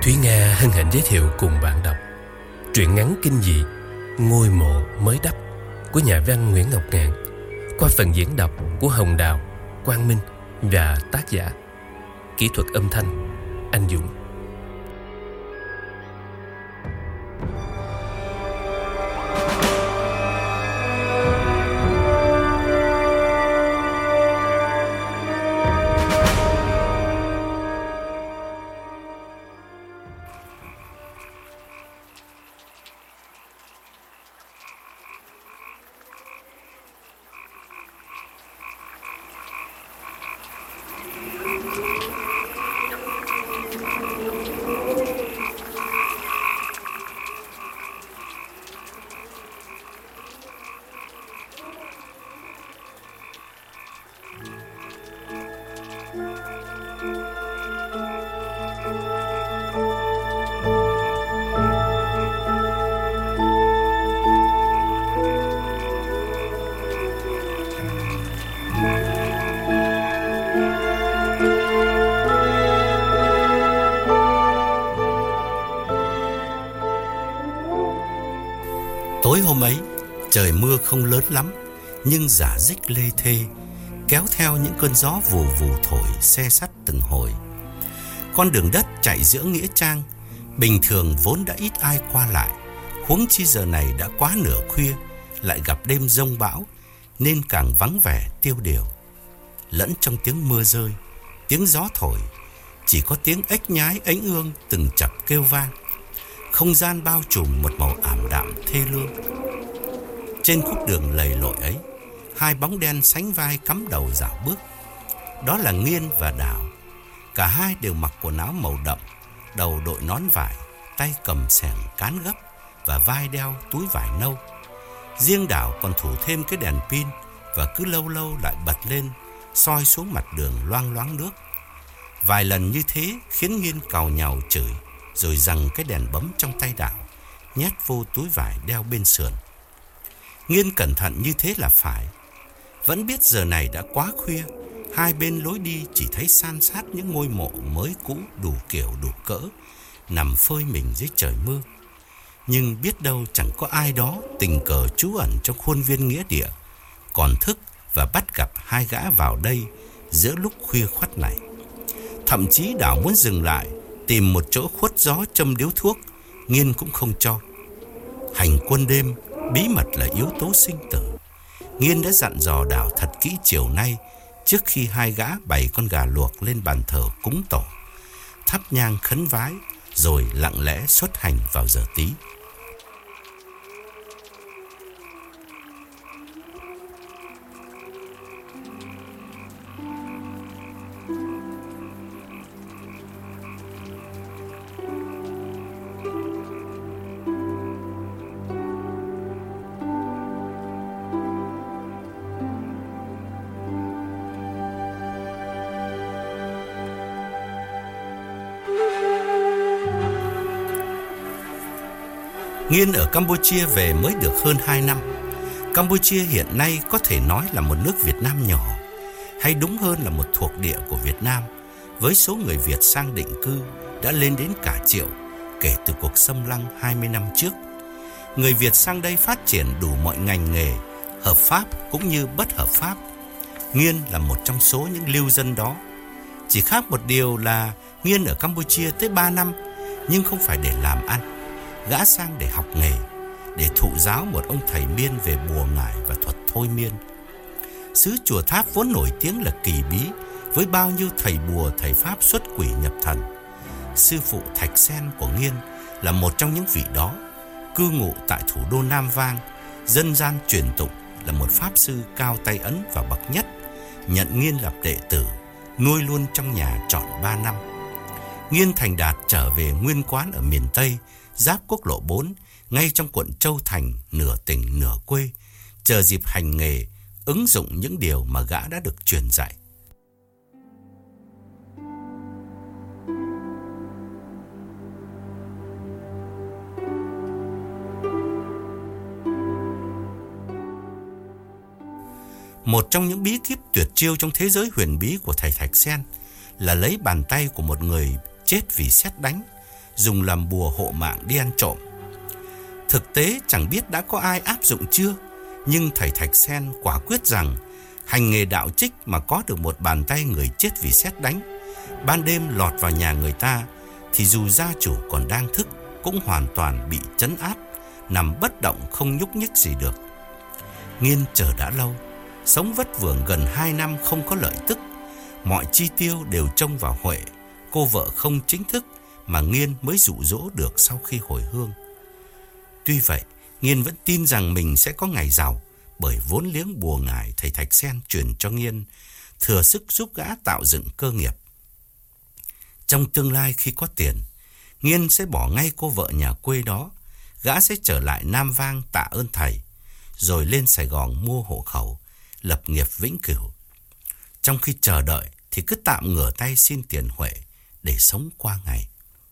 Thúy Nga hân hạnh giới thiệu cùng bạn đọc truyện ngắn kinh dị Ngôi mộ mới đắp của nhà văn Nguyễn Ngọc Ngạn qua phần diễn đọc của Hồng Đào, Quang Minh và tác giả. Kỹ thuật âm thanh Anh Dũng. Tối hôm ấy, trời mưa không lớn lắm, nhưng rả rích lê thê, kéo theo những cơn gió vù vù thổi se sắt từng hồi. Con đường đất chạy giữa nghĩa trang, bình thường vốn đã ít ai qua lại, huống chi giờ này đã quá nửa khuya, lại gặp đêm giông bão, nên càng vắng vẻ tiêu điều. Lẫn trong tiếng mưa rơi, tiếng gió thổi, chỉ có tiếng ếch nhái ánh ương từng chập kêu vang. Không gian bao trùm một màu ảm đạm thê lương. Trên khúc đường lầy lội ấy, hai bóng đen sánh vai cắm đầu dạo bước. Đó là Nghiên và Đào. Cả hai đều mặc quần áo màu đậm, đầu đội nón vải, tay cầm xẻng cán gấp và vai đeo túi vải nâu. Riêng Đào còn thủ thêm cái đèn pin và cứ lâu lâu lại bật lên, soi xuống mặt đường loang loáng nước. Vài lần như thế khiến Nghiên càu nhàu chửi, rồi giằng cái đèn bấm trong tay Đào, nhét vô túi vải đeo bên sườn. Nghiên cẩn thận như thế là phải. Vẫn biết giờ này đã quá khuya, hai bên lối đi chỉ thấy san sát những ngôi mộ mới cũ đủ kiểu đủ cỡ, nằm phơi mình dưới trời mưa. Nhưng biết đâu chẳng có ai đó tình cờ trú ẩn trong khuôn viên nghĩa địa, còn thức và bắt gặp hai gã vào đây giữa lúc khuya khoắt này. Thậm chí Đào muốn dừng lại, tìm một chỗ khuất gió châm điếu thuốc, Nghiên cũng không cho. Hành quân đêm, bí mật là yếu tố sinh tử. Nghiên đã dặn dò Đào thật kỹ chiều nay, trước khi hai gã bày con gà luộc lên bàn thờ cúng tổ, thắp nhang khấn vái, rồi lặng lẽ xuất hành vào giờ tí. Nghiên ở Campuchia về mới được hơn 2 năm. Campuchia hiện nay có thể nói là một nước Việt Nam nhỏ, hay đúng hơn là một thuộc địa của Việt Nam, với số người Việt sang định cư đã lên đến cả triệu kể từ cuộc xâm lăng 20 năm trước. Người Việt sang đây phát triển đủ mọi ngành nghề, hợp pháp cũng như bất hợp pháp. Nghiên là một trong số những lưu dân đó. Chỉ khác một điều là Nghiên ở Campuchia tới 3 năm, nhưng không phải để làm ăn. Gã sang để học nghề, để thụ giáo một ông thầy Miên về bùa ngải và thuật thôi miên. Xứ Chùa Tháp vốn nổi tiếng là kỳ bí, với bao nhiêu thầy bùa thầy pháp xuất quỷ nhập thần. Sư phụ Thạch Sen của Nghiên là một trong những vị đó, cư ngụ tại thủ đô Nam Vang. Dân gian truyền tụng là một pháp sư cao tay ấn và bậc nhất, nhận Nghiên làm đệ tử, nuôi luôn trong nhà trọn 3 năm. Nghiên thành đạt trở về nguyên quán ở miền Tây, giáp quốc lộ 4, ngay trong quận Châu Thành, nửa tỉnh nửa quê, chờ dịp hành nghề, ứng dụng những điều mà gã đã được truyền dạy. Một trong những bí kíp tuyệt chiêu trong thế giới huyền bí của thầy Thạch Sen là lấy bàn tay của một người chết vì sét đánh, dùng làm bùa hộ mạng đi ăn trộm. Thực tế chẳng biết đã có ai áp dụng chưa, nhưng thầy Thạch Sen quả quyết rằng hành nghề đạo trích mà có được một bàn tay người chết vì sét đánh, ban đêm lọt vào nhà người ta thì dù gia chủ còn đang thức cũng hoàn toàn bị trấn áp, nằm bất động không nhúc nhích gì được. Nghiên chờ đã lâu, sống vất vưởng gần 2 năm không có lợi tức, mọi chi tiêu đều trông vào Huệ, cô vợ không chính thức mà Nghiên mới dụ dỗ được sau khi hồi hương. Tuy vậy, Nghiên vẫn tin rằng mình sẽ có ngày giàu, bởi vốn liếng bùa ngải thầy Thạch Sen truyền cho Nghiên thừa sức giúp gã tạo dựng cơ nghiệp. Trong tương lai khi có tiền, Nghiên sẽ bỏ ngay cô vợ nhà quê đó, gã sẽ trở lại Nam Vang tạ ơn thầy, rồi lên Sài Gòn mua hộ khẩu, lập nghiệp vĩnh cửu. Trong khi chờ đợi thì cứ tạm ngửa tay xin tiền Huệ để sống qua ngày.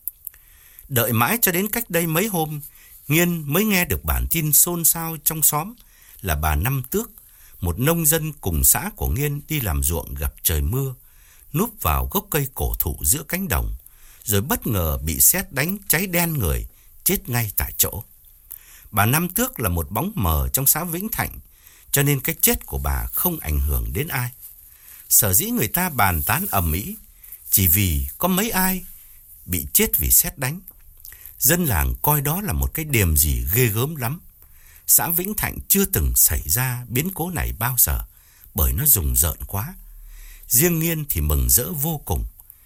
Đợi mãi cho đến cách đây mấy hôm, Nghiên mới nghe được bản tin xôn xao trong xóm là bà Năm Tước, một nông dân cùng xã của Nghiên đi làm ruộng gặp trời mưa, núp vào gốc cây cổ thụ giữa cánh đồng, rồi bất ngờ bị sét đánh cháy đen người, chết ngay tại chỗ. Bà Năm Tước là một bóng mờ trong xã Vĩnh Thạnh, cho nên cái chết của bà không ảnh hưởng đến ai. Sở dĩ người ta bàn tán ầm ĩ chỉ vì có mấy ai bị chết vì sét đánh. Dân làng coi đó là một cái điềm gì ghê gớm lắm. Xã Vĩnh Thạnh chưa từng xảy ra biến cố này bao giờ, bởi nó rùng rợn quá. Riêng Nghiên thì mừng rỡ vô cùng.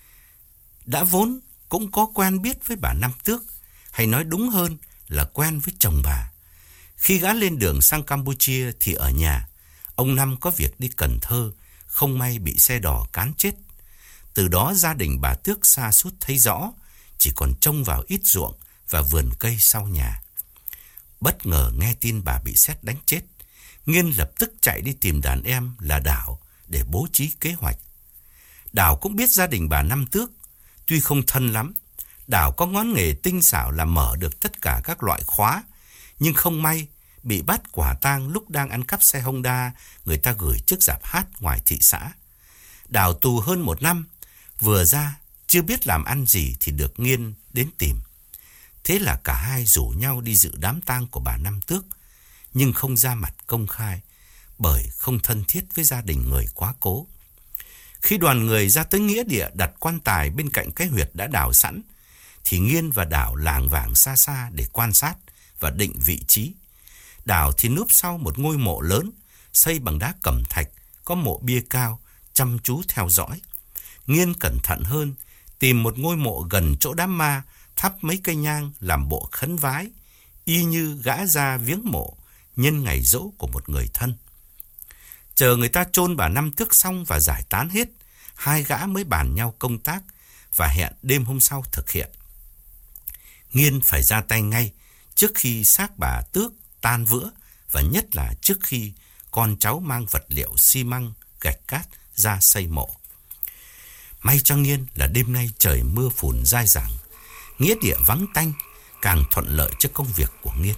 Đã vốn cũng có quen biết với bà Năm Tước, hay nói đúng hơn là quen với chồng bà. Khi gã lên đường sang Campuchia thì ở nhà, ông Năm có việc đi Cần Thơ, không may bị xe đò cán chết. Từ đó gia đình bà Tước sa sút thấy rõ, chỉ còn trông vào ít ruộng và vườn cây sau nhà. Bất ngờ nghe tin bà bị sét đánh chết, Nghiên lập tức chạy đi tìm đàn em là Đảo để bố trí kế hoạch. Đảo cũng biết gia đình bà Năm Tước, tuy không thân lắm. Đảo có ngón nghề tinh xảo là mở được tất cả các loại khóa, nhưng không may bị bắt quả tang lúc đang ăn cắp xe Honda người ta gửi trước rạp hát ngoài thị xã. Đảo tù hơn 1 năm, vừa ra chưa biết làm ăn gì thì được Nghiên đến tìm. Thế là cả hai rủ nhau đi dự đám tang của bà Năm Tước, nhưng không ra mặt công khai, bởi không thân thiết với gia đình người quá cố. Khi đoàn người ra tới nghĩa địa đặt quan tài bên cạnh cái huyệt đã đào sẵn, thì Nghiên và Đảo lảng vảng xa xa để quan sát và định vị trí. Đảo thì núp sau một ngôi mộ lớn, xây bằng đá cẩm thạch, có mộ bia cao, chăm chú theo dõi. Nghiên cẩn thận hơn, tìm một ngôi mộ gần chỗ đám ma, thắp mấy cây nhang làm bộ khấn vái, y như gã ra viếng mộ nhân ngày giỗ của một người thân. Chờ người ta chôn bà Năm Tước xong và giải tán hết, hai gã mới bàn nhau công tác và hẹn đêm hôm sau thực hiện. Nghiên phải ra tay ngay trước khi xác bà Tước tan vữa, và nhất là trước khi con cháu mang vật liệu xi măng, gạch cát ra xây mộ. May cho Nghiên là đêm nay trời mưa phùn dai dẳng, nghĩa địa vắng tanh, càng thuận lợi cho công việc của Nghiên.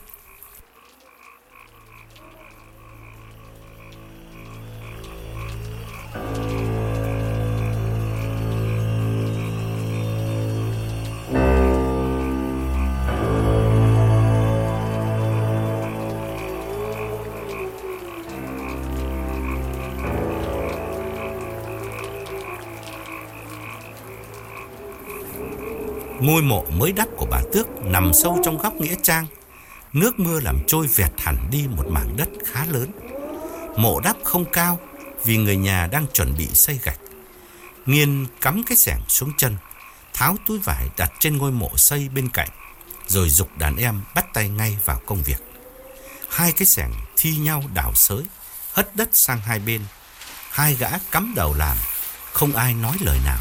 Ngôi mộ mới đắp của bà Tước nằm sâu trong góc nghĩa trang. Nước mưa làm trôi vẹt hẳn đi một mảng đất khá lớn. Mộ đắp không cao vì người nhà đang chuẩn bị xây gạch. Nghiên cắm cái xẻng xuống chân, tháo túi vải đặt trên ngôi mộ xây bên cạnh, rồi giục đàn em bắt tay ngay vào công việc. Hai cái xẻng thi nhau đào xới, hất đất sang hai bên. Hai gã cắm đầu làm, không ai nói lời nào.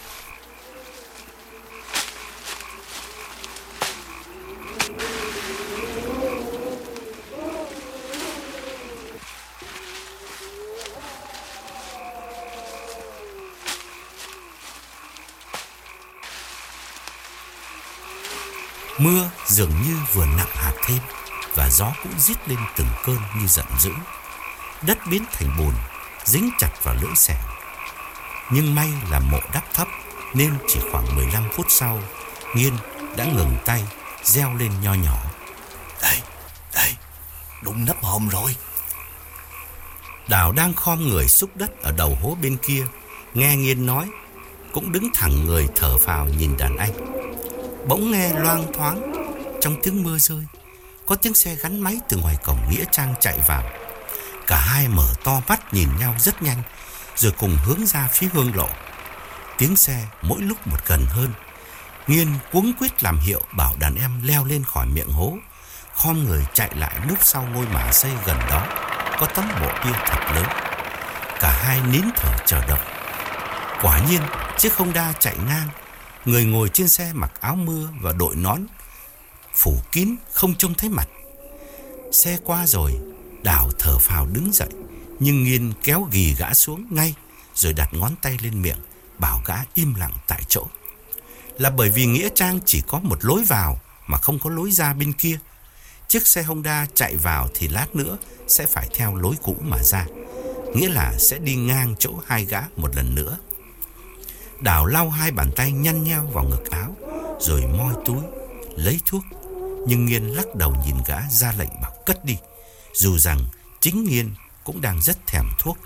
Mưa dường như vừa nặng hạt thêm, và gió cũng rít lên từng cơn như giận dữ. Đất biến thành bùn, dính chặt vào lưỡi xẻng. Nhưng may là mộ đắp thấp, nên chỉ khoảng 15 phút sau, Nghiên đã ngừng tay, reo lên nho nhỏ. Đây, đụng nắp hòm rồi. Đào đang khom người xúc đất ở đầu hố bên kia, nghe Nghiên nói, cũng đứng thẳng người thở phào nhìn đàn anh. Bỗng nghe loang thoáng trong tiếng mưa rơi, có tiếng xe gắn máy từ ngoài cổng nghĩa trang chạy vào. Cả hai mở to mắt nhìn nhau rất nhanh, rồi cùng hướng ra phía hương lộ. Tiếng xe mỗi lúc một gần hơn. Nghiên cuống quýt làm hiệu bảo đàn em leo lên khỏi miệng hố, khom người chạy lại núp sau ngôi mả xây gần đó, có tấm mộ bia thật lớn. Cả hai nín thở chờ đợi. Quả nhiên chiếc Honda chạy ngang. Người ngồi trên xe mặc áo mưa và đội nón phủ kín, không trông thấy mặt. Xe qua rồi, Đào thở phào đứng dậy, nhưng Nghiên kéo ghì gã xuống ngay, rồi đặt ngón tay lên miệng, bảo gã im lặng tại chỗ. Là bởi vì nghĩa trang chỉ có một lối vào mà không có lối ra bên kia. Chiếc xe Honda chạy vào thì lát nữa sẽ phải theo lối cũ mà ra, nghĩa là sẽ đi ngang chỗ hai gã một lần nữa. Đào lau hai bàn tay nhăn nheo vào ngực áo, rồi moi túi lấy thuốc, nhưng Nghiên lắc đầu nhìn gã, ra lệnh bảo cất đi, dù rằng chính Nghiên cũng đang rất thèm thuốc.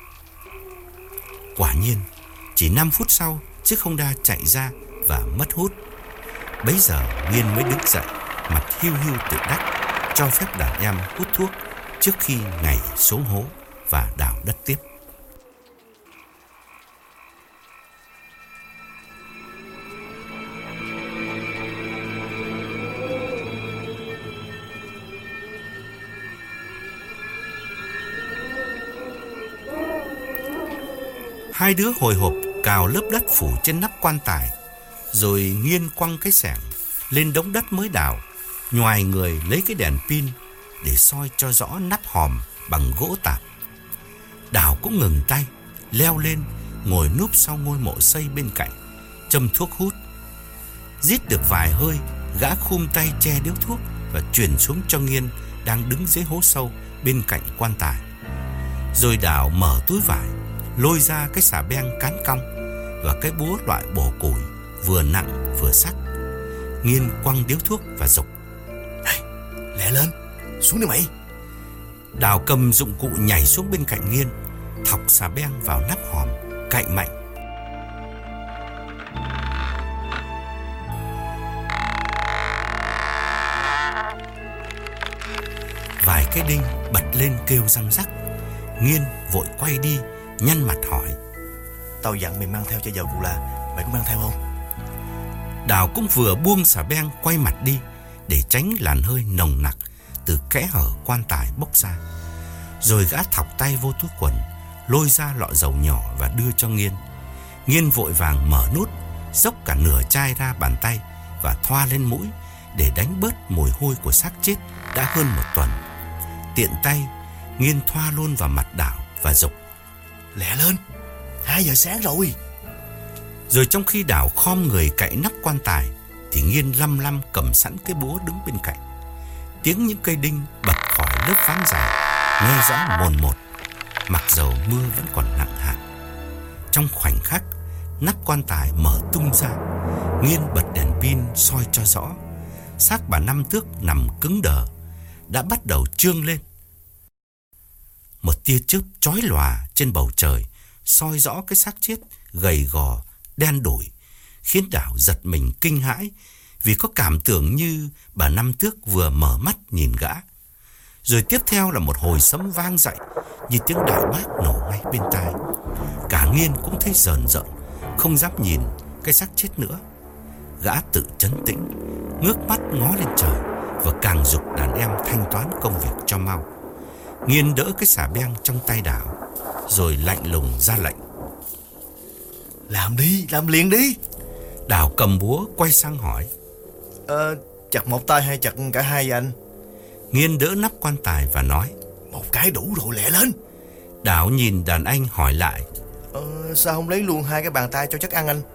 Quả nhiên chỉ 5 phút sau, chiếc Honda chạy ra và mất hút. Bấy giờ Nghiên mới đứng dậy, mặt hiu hiu tự đắc, cho phép đàn em hút thuốc trước khi nhảy xuống hố và đào đất tiếp. Hai đứa hồi hộp cào lớp đất phủ trên nắp quan tài, rồi Nghiên quăng cái xẻng lên đống đất mới đào, nhoài người lấy cái đèn pin để soi cho rõ nắp hòm bằng gỗ tạp. Đào cũng ngừng tay, leo lên, ngồi núp sau ngôi mộ xây bên cạnh, châm thuốc hút. Rít được vài hơi, gã khum tay che điếu thuốc và chuyển xuống cho Nghiên đang đứng dưới hố sâu bên cạnh quan tài. Rồi Đào mở túi vải, lôi ra cái xà beng cán cong và cái búa loại bổ củi, vừa nặng vừa sắc. Nghiên quăng điếu thuốc và dục: Lẹ lên, xuống đi mày. Đào cầm dụng cụ nhảy xuống bên cạnh Nghiên, thọc xà beng vào nắp hòm, cạy mạnh. Vài cái đinh bật lên kêu răng rắc. Nghiên vội quay đi, nhăn mặt hỏi: Tao dặn mày mang theo chai dầu Cù-La, mày có mang theo không? Đào cũng vừa buông xà beng quay mặt đi để tránh làn hơi nồng nặc từ kẽ hở quan tài bốc ra. Rồi gã thọc tay vô túi quần, lôi ra lọ dầu nhỏ và đưa cho Nghiên. Nghiên vội vàng mở nút, dốc cả nửa chai ra bàn tay và thoa lên mũi để đánh bớt mùi hôi của xác chết đã hơn 1 tuần. Tiện tay, Nghiên thoa luôn vào mặt Đào và dục: Lẹ lên, 2 giờ sáng rồi. Rồi trong khi Đào khom người cạy nắp quan tài thì Nghiên lăm lăm cầm sẵn cái búa đứng bên cạnh. Tiếng những cây đinh bật khỏi lớp ván dày nghe rõ mồn một, mặc dầu mưa vẫn còn nặng hạt. Trong khoảnh khắc, nắp quan tài mở tung ra. Nghiên bật đèn pin soi cho rõ. Xác bà Năm Tước nằm cứng đờ đã bắt đầu trương lên. Một tia chớp chói lòa trên bầu trời soi rõ cái xác chết gầy gò, đen đủi, khiến Đào giật mình kinh hãi vì có cảm tưởng như bà Năm Tước vừa mở mắt nhìn gã. Rồi tiếp theo là một hồi sấm vang dậy như tiếng đại bác nổ ngay bên tai. Cả Nghiên cũng thấy rờn rợn, không dám nhìn cái xác chết nữa. Gã tự trấn tĩnh, ngước mắt ngó lên trời và càng giục đàn em thanh toán công việc cho mau. Nghiên đỡ cái xà beng trong tay Đào, rồi lạnh lùng ra lệnh: Làm đi, làm liền đi. Đào cầm búa quay sang hỏi: Chặt một tay hay chặt cả hai vậy anh? Nghiên đỡ nắp quan tài và nói: Một cái đủ rồi, lẹ lên. Đào nhìn đàn anh hỏi lại: Sao không lấy luôn 2 cái bàn tay cho chắc ăn anh?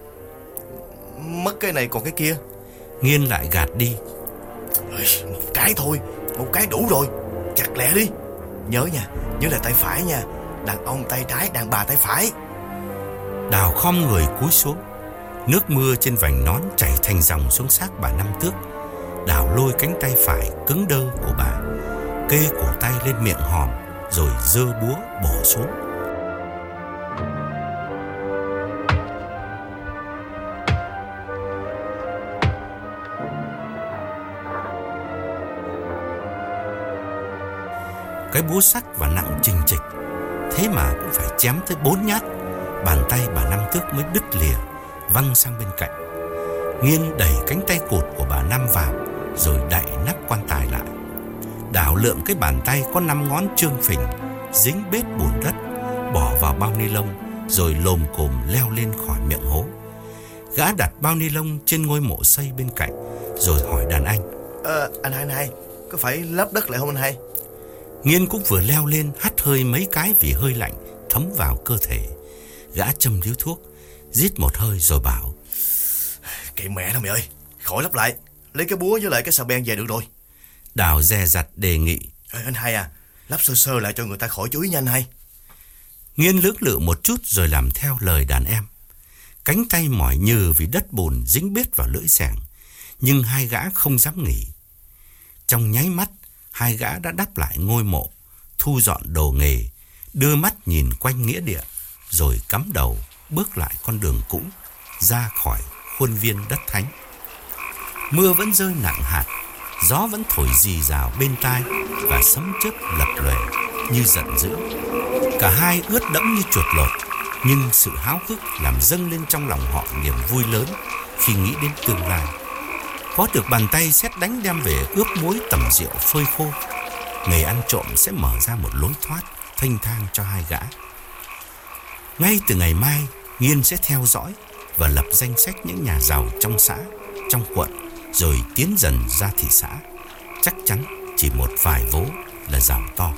Mất cái này còn cái kia. Nghiên lại gạt đi: Một cái thôi, một cái đủ rồi, chặt lẹ đi. Nhớ nha, nhớ là tay phải nha. Đàn ông tay trái, đàn bà tay phải. Đào khom người cúi xuống. Nước mưa trên vành nón chảy thành dòng xuống xác bà Năm Tước. Đào lôi cánh tay phải cứng đơ của bà, kê cổ tay lên miệng hòm, rồi giơ búa bổ xuống. Cái búa sắc và nặng trình trịch, thế mà cũng phải chém tới 4 nhát. Bàn tay bà Năm Tước mới đứt lìa, văng sang bên cạnh. Nghiên đẩy cánh tay cụt của bà Năm vào, rồi đậy nắp quan tài lại. Đào lượm cái bàn tay có 5 ngón trương phình, dính bết bùn đất, bỏ vào bao ni lông, rồi lồm cồm leo lên khỏi miệng hố. Gã đặt bao ni lông trên ngôi mộ xây bên cạnh, rồi hỏi đàn anh: Anh hai, có phải lấp đất lại không anh hai? Nghiên cũng vừa leo lên, hắt hơi mấy cái vì hơi lạnh thấm vào cơ thể. Gã châm điếu thuốc, rít một hơi rồi bảo: Kệ mẹ nó mày ơi, khỏi lấp lại, lấy cái búa với lại cái xà beng về được rồi. Đào dè dặt đề nghị: Anh hai à, lắp sơ sơ lại cho người ta khỏi chú ý nha anh hai. Nghiên lưỡng lự một chút rồi làm theo lời đàn em. Cánh tay mỏi nhừ vì đất bùn dính bết vào lưỡi xẻng, nhưng hai gã không dám nghỉ. Trong nháy mắt, hai gã đã đắp lại ngôi mộ, thu dọn đồ nghề, đưa mắt nhìn quanh nghĩa địa, rồi cắm đầu bước lại con đường cũ ra khỏi khuôn viên đất thánh. Mưa vẫn rơi nặng hạt, gió vẫn thổi rì rào bên tai và sấm chớp lập lòe như giận dữ. Cả hai ướt đẫm như chuột lột, nhưng sự háo hức làm dâng lên trong lòng họ niềm vui lớn khi nghĩ đến tương lai. Có được bàn tay sét đánh đem về ướp muối tẩm rượu phơi khô, nghề ăn trộm sẽ mở ra một lối thoát thênh thang cho hai gã. Ngay từ ngày mai, Nghiên sẽ theo dõi và lập danh sách những nhà giàu trong xã, trong quận, rồi tiến dần ra thị xã. Chắc chắn chỉ một vài vố là giàu to.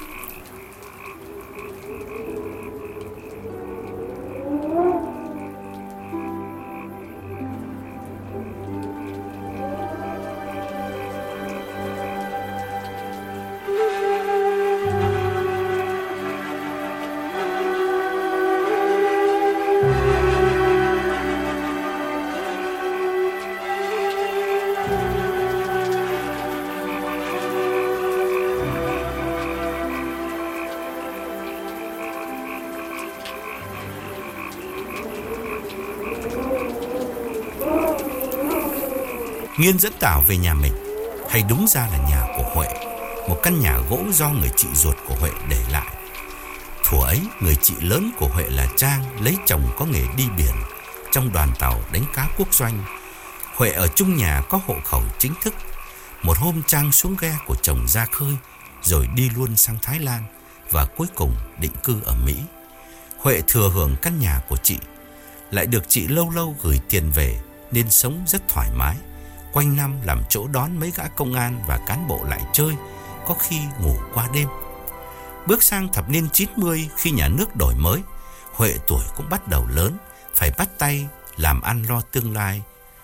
Nghiên dẫn Tảo về nhà mình, hay đúng ra là nhà của Huệ, một căn nhà gỗ do người chị ruột của Huệ để lại. Thuở ấy, người chị lớn của Huệ là Trang lấy chồng có nghề đi biển trong đoàn tàu đánh cá quốc doanh. Huệ ở chung nhà có hộ khẩu chính thức. Một hôm Trang xuống ghe của chồng ra khơi, rồi đi luôn sang Thái Lan và cuối cùng định cư ở Mỹ. Huệ thừa hưởng căn nhà của chị, lại được chị lâu lâu gửi tiền về nên sống rất thoải mái. Quanh năm làm chỗ đón mấy gã công an và cán bộ lại chơi, có khi ngủ qua đêm. Bước sang thập niên 90, khi nhà nước đổi mới, Huệ tuổi cũng bắt đầu lớn, phải bắt tay làm ăn lo tương lai.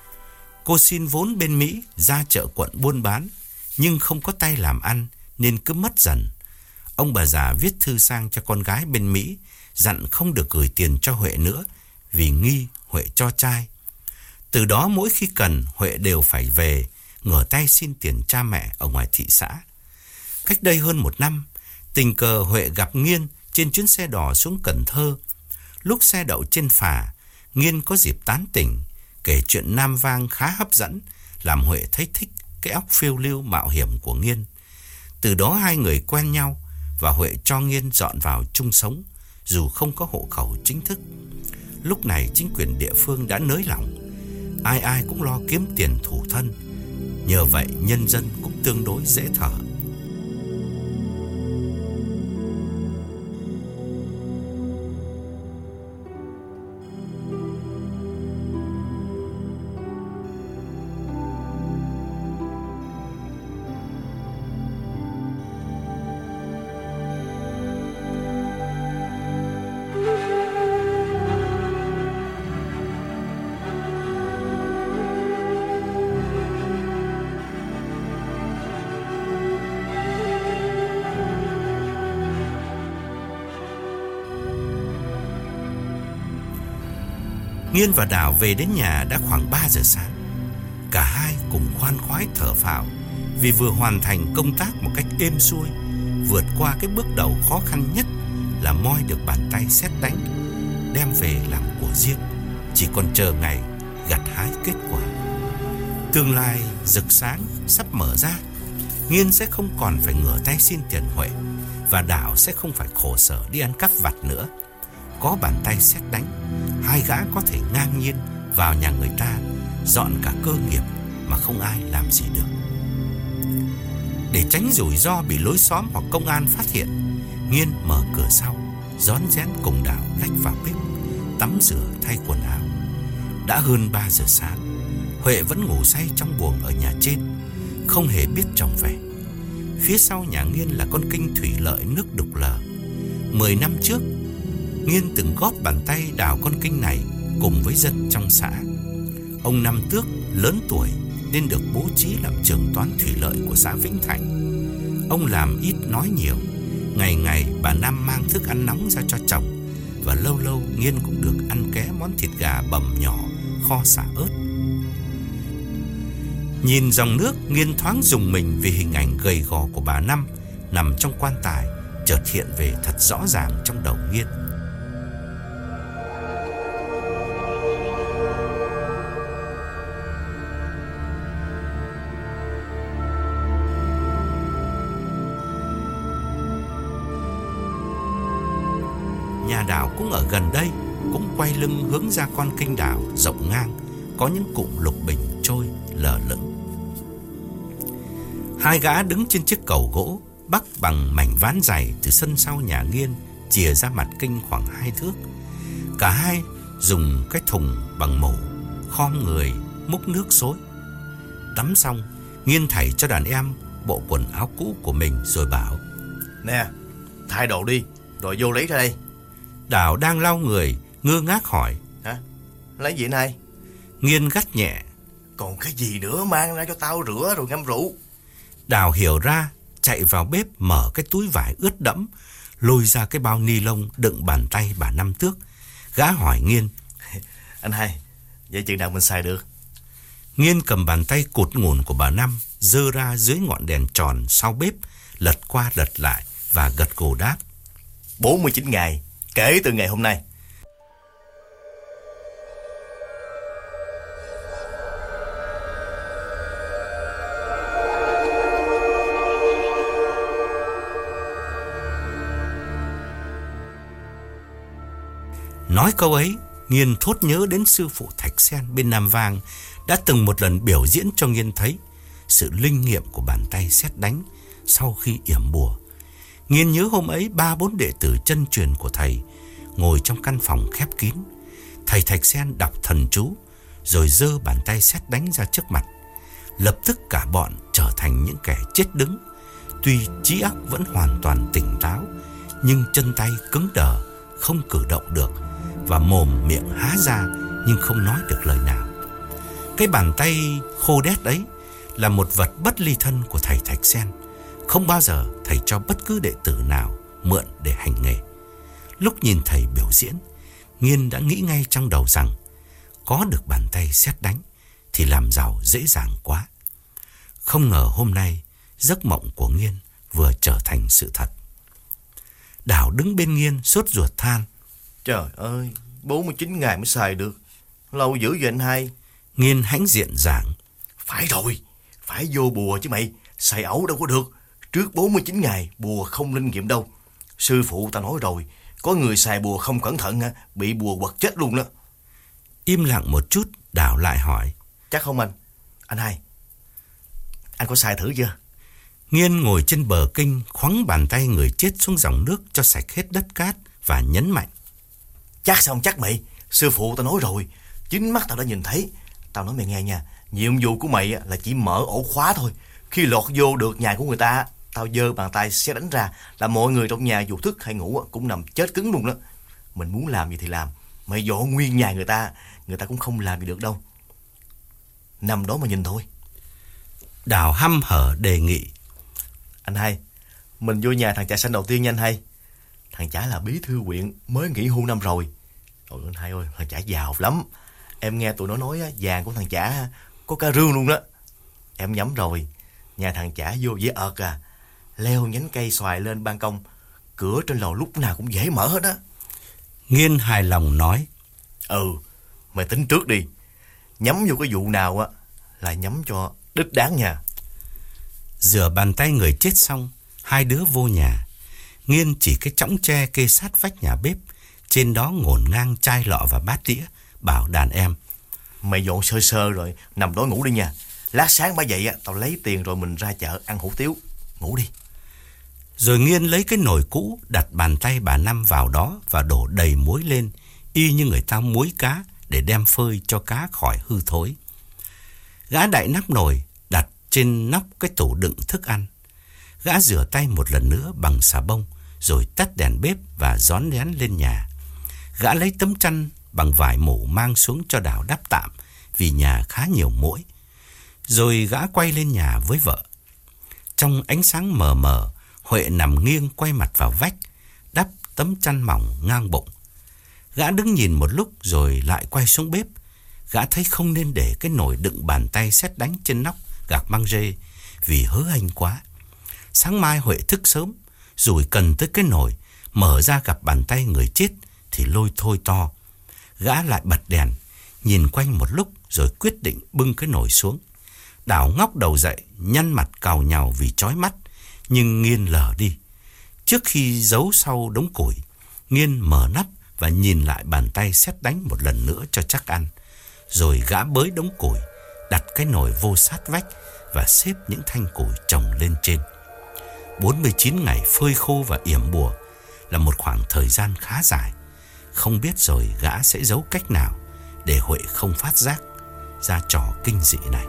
Cô xin vốn bên Mỹ ra chợ quận buôn bán, nhưng không có tay làm ăn nên cứ mất dần. Ông bà già viết thư sang cho con gái bên Mỹ, dặn không được gửi tiền cho Huệ nữa vì nghi Huệ cho trai. Từ đó mỗi khi cần, Huệ đều phải về ngửa tay xin tiền cha mẹ ở ngoài thị xã. Cách đây hơn 1 năm, tình cờ Huệ gặp Nghiên trên chuyến xe đò xuống Cần Thơ. Lúc xe đậu trên phà, Nghiên có dịp tán tỉnh, kể chuyện nam vang khá hấp dẫn, làm Huệ thấy thích cái óc phiêu lưu mạo hiểm của Nghiên. Từ đó hai người quen nhau và Huệ cho Nghiên dọn vào chung sống, dù không có hộ khẩu chính thức. Lúc này chính quyền địa phương đã nới lỏng, ai ai cũng lo kiếm tiền thủ thân. Nhờ vậy nhân dân cũng tương đối dễ thở. Nghiên và Đào về đến nhà đã khoảng 3 giờ sáng. Cả hai cùng khoan khoái thở phào vì vừa hoàn thành công tác một cách êm xuôi, vượt qua cái bước đầu khó khăn nhất là moi được bàn tay sét đánh, đem về làm của riêng, chỉ còn chờ ngày gặt hái kết quả. Tương lai rực sáng sắp mở ra. Nghiên sẽ không còn phải ngửa tay xin tiền Huệ, và Đào sẽ không phải khổ sở đi ăn cắp vặt nữa. Có bàn tay sét đánh, hai gã có thể ngang nhiên vào nhà người ta, dọn cả cơ nghiệp mà không ai làm gì được. Để tránh rủi ro bị lối xóm hoặc công an phát hiện, Nghiên mở cửa sau, rón rén cùng Đào lách vào bếp, tắm rửa thay quần áo. Đã hơn 3 giờ sáng, Huệ vẫn ngủ say trong buồng ở nhà trên, không hề biết chồng về. Phía sau nhà Nghiên là con kênh thủy lợi nước đục lờ. 10 năm trước, Nghiên từng góp bàn tay đào con kênh này cùng với dân trong xã. Ông Năm Tước lớn tuổi nên được bố trí làm trưởng toán thủy lợi của xã Vĩnh Thạnh. Ông làm ít nói nhiều. Ngày ngày bà Năm mang thức ăn nóng ra cho chồng, và lâu lâu Nghiên cũng được ăn ké món thịt gà bầm nhỏ kho xả ớt. Nhìn dòng nước, Nghiên thoáng rùng mình vì hình ảnh gầy gò của bà Năm nằm trong quan tài chợt hiện về thật rõ ràng trong đầu Nghiên. Nhà Đào cũng ở gần đây, cũng quay lưng hướng ra con kênh đào rộng ngang, có những cụm lục bình trôi lờ lững. Hai gã đứng trên chiếc cầu gỗ bắc bằng mảnh ván dày từ sân sau nhà Nghiên chìa ra mặt kênh khoảng 2 thước. Cả hai dùng cái thùng bằng mổ khom người múc nước xối. Tắm xong, Nghiên thảy cho đàn em bộ quần áo cũ của mình rồi bảo: Nè, thay đồ đi, rồi vô lấy ra đây. Đào đang lau người, ngơ ngác hỏi: Hả? Lấy gì này? Nghiên gắt nhẹ: Còn cái gì nữa, mang ra cho tao rửa rồi ngâm rượu. Đào hiểu ra, chạy vào bếp mở cái túi vải ướt đẫm, lôi ra cái bao ni lông đựng bàn tay bà Năm Tước. Gã hỏi Nghiên: Anh hai, vậy chừng nào mình xài được? Nghiên cầm bàn tay cụt ngủn của bà Năm, giơ ra dưới ngọn đèn tròn sau bếp, lật qua lật lại và gật gù đáp: 49 ngày, kể từ ngày hôm nay. Nói câu ấy, Nghiên thốt nhớ đến sư phụ Thạch Sen bên Nam Vang đã từng một lần biểu diễn cho Nghiên thấy sự linh nghiệm của bàn tay sét đánh sau khi yểm bùa. Nghiên nhớ hôm ấy 3-4 đệ tử chân truyền của thầy ngồi trong căn phòng khép kín. Thầy Thạch Sen đọc thần chú rồi giơ bàn tay sét đánh ra trước mặt. Lập tức cả bọn trở thành những kẻ chết đứng. Tuy trí óc vẫn hoàn toàn tỉnh táo, nhưng chân tay cứng đờ, không cử động được, và mồm miệng há ra nhưng không nói được lời nào. Cái bàn tay khô đét ấy là một vật bất ly thân của thầy Thạch Sen. Không bao giờ thầy cho bất cứ đệ tử nào mượn để hành nghề. Lúc nhìn thầy biểu diễn, Nghiên đã nghĩ ngay trong đầu rằng có được bàn tay sét đánh thì làm giàu dễ dàng quá. Không ngờ hôm nay giấc mộng của Nghiên vừa trở thành sự thật. Đào đứng bên Nghiên sốt ruột than: Trời ơi, 49 ngày mới xài được, lâu dữ vậy anh hai. Nghiên hãnh diện giảng: Phải rồi, phải vô bùa chứ mày, xài ẩu đâu có được. Trước 49 ngày bùa không linh nghiệm đâu. Sư phụ ta nói rồi, có người xài bùa không cẩn thận bị bùa quật chết luôn đó. Im lặng một chút, Đào lại hỏi: Chắc không anh? Anh hai, anh có xài thử chưa? Nghiên ngồi trên bờ kênh khoắng bàn tay người chết xuống dòng nước cho sạch hết đất cát và nhấn mạnh: Chắc sao không chắc mày, sư phụ tao nói rồi, chính mắt tao đã nhìn thấy. Tao nói mày nghe nha, nhiệm vụ của mày là chỉ mở ổ khóa thôi. Khi lọt vô được nhà của người ta, tao giơ bàn tay sẽ đánh ra là mọi người trong nhà dù thức hay ngủ cũng nằm chết cứng luôn đó. Mình muốn làm gì thì làm, mày dọn nguyên nhà người ta cũng không làm gì được đâu. Nằm đó mà nhìn thôi. Đào hăm hở đề nghị: Anh hai, mình vô nhà thằng chả xanh đầu tiên nha anh hai. Thằng chả là bí thư huyện, mới nghỉ hưu năm rồi. Trời ơi anh hai ơi, thằng chả giàu lắm. Em nghe tụi nó nói vàng của thằng Chả có cả rương luôn đó. Em nhắm rồi, nhà thằng Chả vô dễ ợt à. Leo nhánh cây xoài lên ban công, cửa trên lầu lúc nào cũng dễ mở hết á. Nghiên hài lòng nói: Mày tính trước đi. Nhắm vô cái vụ nào á là nhắm cho đích đáng nha. Rửa bàn tay người chết xong, hai đứa vô nhà. Nghiên chỉ cái chõng tre kê sát vách nhà bếp, trên đó ngổn ngang chai lọ và bát đĩa, bảo đàn em: Mày dọn sơ sơ rồi nằm đó ngủ đi nha. Lát sáng ba dậy tao lấy tiền rồi mình ra chợ ăn hủ tiếu. Ngủ đi. Rồi Nghiên lấy cái nồi cũ, đặt bàn tay bà Năm vào đó và đổ đầy muối lên, y như người ta muối cá để đem phơi cho cá khỏi hư thối. Gã đậy nắp nồi, đặt trên nóc cái tủ đựng thức ăn. Gã rửa tay một lần nữa bằng xà bông, rồi tắt đèn bếp và rón rén lên nhà. Gã lấy tấm chăn bằng vải mủ mang xuống cho Đào đắp tạm, vì nhà khá nhiều muỗi. Rồi gã quay lên nhà với vợ. Trong ánh sáng mờ mờ, Huệ nằm nghiêng quay mặt vào vách, đắp tấm chăn mỏng ngang bụng. Gã đứng nhìn một lúc rồi lại quay xuống bếp. Gã thấy không nên để cái nồi đựng bàn tay sét đánh trên nóc gạc măng rê, vì hớ hênh quá. Sáng mai Huệ thức sớm, rồi cần tới cái nồi, mở ra gặp bàn tay người chết thì lôi thôi to. Gã lại bật đèn, nhìn quanh một lúc rồi quyết định bưng cái nồi xuống. Đào ngóc đầu dậy, nhăn mặt càu nhàu vì chói mắt, nhưng Nghiên lờ đi. Trước khi giấu sau đống củi, Nghiên mở nắp và nhìn lại bàn tay sét đánh một lần nữa cho chắc ăn. Rồi gã bới đống củi, đặt cái nồi vô sát vách và xếp những thanh củi chồng lên trên. 49 ngày phơi khô và yểm bùa là một khoảng thời gian khá dài. Không biết rồi gã sẽ giấu cách nào để Huệ không phát giác ra trò kinh dị này.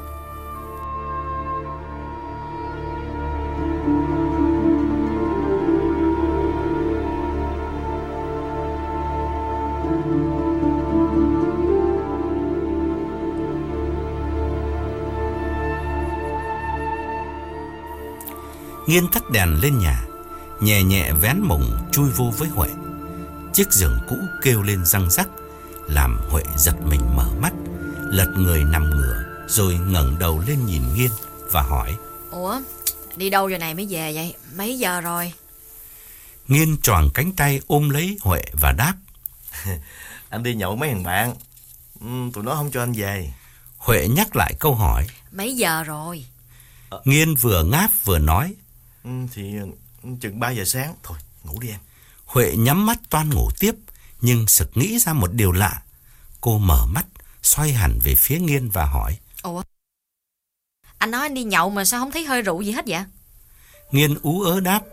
Nghiên tắt đèn lên nhà, nhẹ nhẹ vén mùng chui vô với Huệ. Chiếc giường cũ kêu lên răng rắc, làm Huệ giật mình mở mắt, lật người nằm ngửa, rồi ngẩng đầu lên nhìn Nghiên và hỏi: Ủa, đi đâu giờ này mới về vậy? Mấy giờ rồi? Nghiên choàng cánh tay ôm lấy Huệ và đáp: Anh đi nhậu mấy thằng bạn, tụi nó không cho anh về. Huệ nhắc lại câu hỏi: Mấy giờ rồi? Nghiên vừa ngáp vừa nói: Thì chừng 3 giờ sáng. Thôi ngủ đi em. Huệ nhắm mắt toan ngủ tiếp, nhưng sực nghĩ ra một điều lạ. Cô mở mắt, xoay hẳn về phía Nghiên và hỏi: Ủa, anh nói anh đi nhậu mà sao không thấy hơi rượu gì hết vậy? Nghiên ú ớ đáp: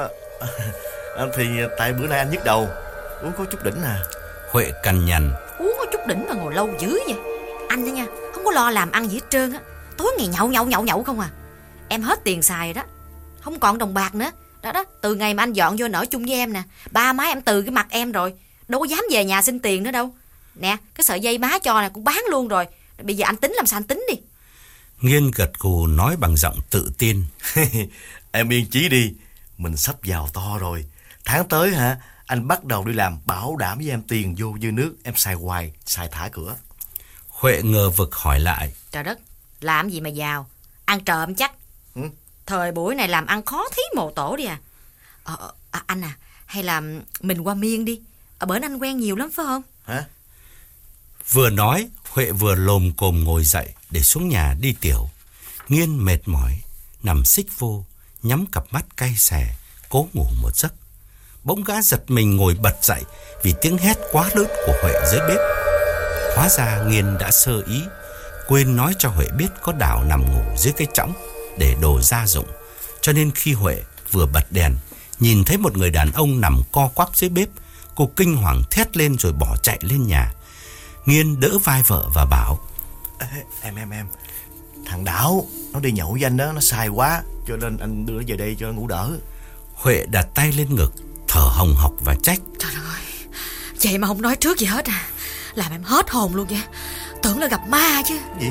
Thì tại bữa nay anh nhức đầu, uống có chút đỉnh à. Huệ cằn nhằn: Uống có chút đỉnh mà ngồi lâu dữ vậy? Anh đó nha, không có lo làm ăn gì hết trơn á. Tối ngày nhậu không à. Em hết tiền xài rồi đó, không còn đồng bạc nữa. Đó, từ ngày mà anh dọn vô ở chung với em nè, ba má em từ cái mặt em rồi, đâu có dám về nhà xin tiền nữa đâu. Nè, cái sợi dây má cho này cũng bán luôn rồi. Bây giờ anh tính làm sao anh tính đi. Nghiên gật gù nói bằng giọng tự tin: Em yên chí đi, mình sắp giàu to rồi. Tháng tới anh bắt đầu đi làm, bảo đảm với em tiền vô dư nước, em xài hoài, xài thả cửa. Huệ ngờ vực hỏi lại: Trời đất, làm gì mà giàu? Ăn trộm chắc. Thời buổi này làm ăn khó thí mồ tổ đi à. Anh à, hay là mình qua Miên đi. Ở bển anh quen nhiều lắm phải không? Hả? Vừa nói, Huệ vừa lồm cồm ngồi dậy để xuống nhà đi tiểu. Nghiên mệt mỏi, nằm xích vô, nhắm cặp mắt cay xè, cố ngủ một giấc. Bỗng gã giật mình ngồi bật dậy vì tiếng hét quá lớn của Huệ dưới bếp. Hóa ra Nghiên đã sơ ý, quên nói cho Huệ biết có Đào nằm ngủ dưới cái chõng để đồ gia dụng. Cho nên khi Huệ vừa bật đèn, nhìn thấy một người đàn ông nằm co quắp dưới bếp, cô kinh hoàng thét lên rồi bỏ chạy lên nhà. Nghiên đỡ vai vợ và bảo: Em thằng Đảo nó đi nhậu với anh đó, nó sai quá, cho nên anh đưa nó về đây cho nó ngủ đỡ. Huệ đặt tay lên ngực, thở hồng hộc và trách: Trời ơi, vậy mà không nói trước gì hết à. Làm em hết hồn luôn vậy. Tưởng là gặp ma chứ. Gì?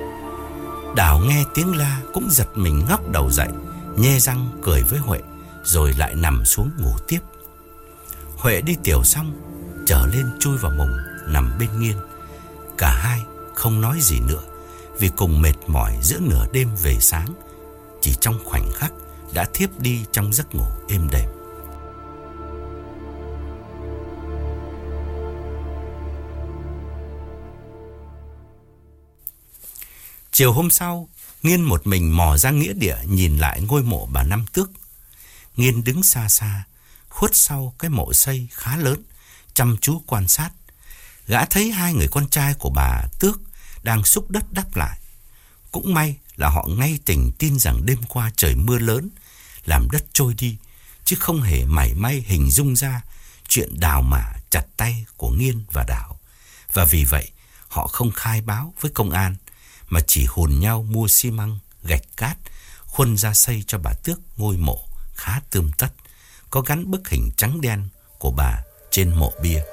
Đào nghe tiếng la cũng giật mình ngóc đầu dậy, nhe răng cười với Huệ, rồi lại nằm xuống ngủ tiếp. Huệ đi tiểu xong, trở lên chui vào mùng nằm bên Nghiên. Cả hai không nói gì nữa, vì cùng mệt mỏi giữa nửa đêm về sáng. Chỉ trong khoảnh khắc đã thiếp đi trong giấc ngủ êm đềm. Chiều hôm sau, Nghiên một mình mò ra nghĩa địa nhìn lại ngôi mộ bà Năm Tước. Nghiên đứng xa xa, khuất sau cái mộ xây khá lớn, chăm chú quan sát. Gã thấy hai người con trai của bà Tước đang xúc đất đắp lại. Cũng may là họ ngay tình tin rằng đêm qua trời mưa lớn làm đất trôi đi, chứ không hề mảy may hình dung ra chuyện đào mả chặt tay của Nghiên và Đào. Và vì vậy họ không khai báo với công an, mà chỉ hùn nhau mua xi măng, gạch cát, khuân ra xây cho bà Tước ngôi mộ khá tươm tất, có gắn bức hình trắng đen của bà trên mộ bia.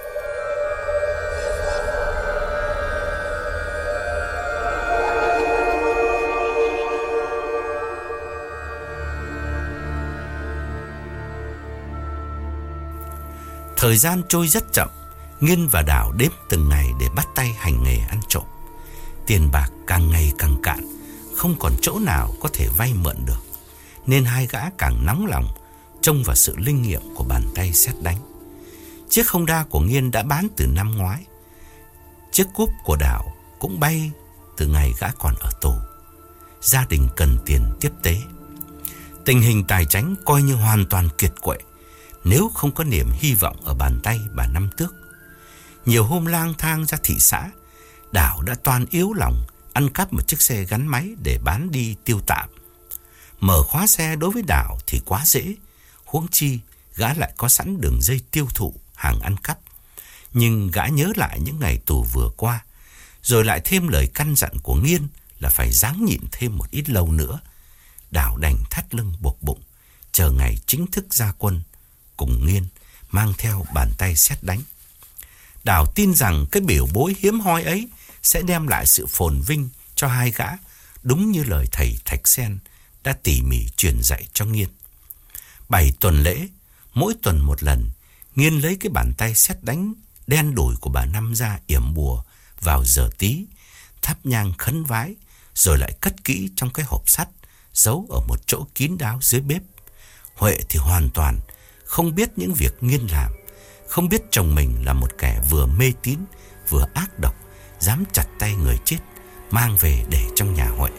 Thời gian trôi rất chậm, Nghiên và Đào đếm từng ngày để bắt tay hành nghề ăn trộm. Tiền bạc càng ngày càng cạn, không còn chỗ nào có thể vay mượn được, nên hai gã càng nóng lòng trông vào sự linh nghiệm của bàn tay sét đánh. Chiếc Honda của Nghiên đã bán từ năm ngoái. Chiếc cúp của Đào cũng bay từ ngày gã còn ở tù. Gia đình cần tiền tiếp tế. Tình hình tài chánh coi như hoàn toàn kiệt quệ nếu không có niềm hy vọng ở bàn tay bà Năm Tước. Nhiều hôm lang thang ra thị xã, Đào đã toan yếu lòng ăn cắp một chiếc xe gắn máy để bán đi tiêu tạm. Mở khóa xe đối với Đào thì quá dễ, huống chi gã lại có sẵn đường dây tiêu thụ hàng ăn cắp. Nhưng gã nhớ lại những ngày tù vừa qua, rồi lại thêm lời căn dặn của Nghiên là phải ráng nhịn thêm một ít lâu nữa. Đào đành thắt lưng buộc bụng, chờ ngày chính thức ra quân cùng Nghiên, mang theo bàn tay sét đánh. Đào tin rằng cái biểu bối hiếm hoi ấy sẽ đem lại sự phồn vinh cho hai gã, đúng như lời thầy Thạch Sen đã tỉ mỉ truyền dạy cho Nghiên. 7 tuần lễ, mỗi tuần một lần, Nghiên lấy cái bàn tay sét đánh đen đủi của bà Năm ra yểm bùa vào giờ tí, thắp nhang khấn vái, rồi lại cất kỹ trong cái hộp sắt, giấu ở một chỗ kín đáo dưới bếp. Huệ thì hoàn toàn không biết những việc Nghiên làm, không biết chồng mình là một kẻ vừa mê tín vừa ác độc, dám chặt tay người chết mang về để trong nhà Huệ.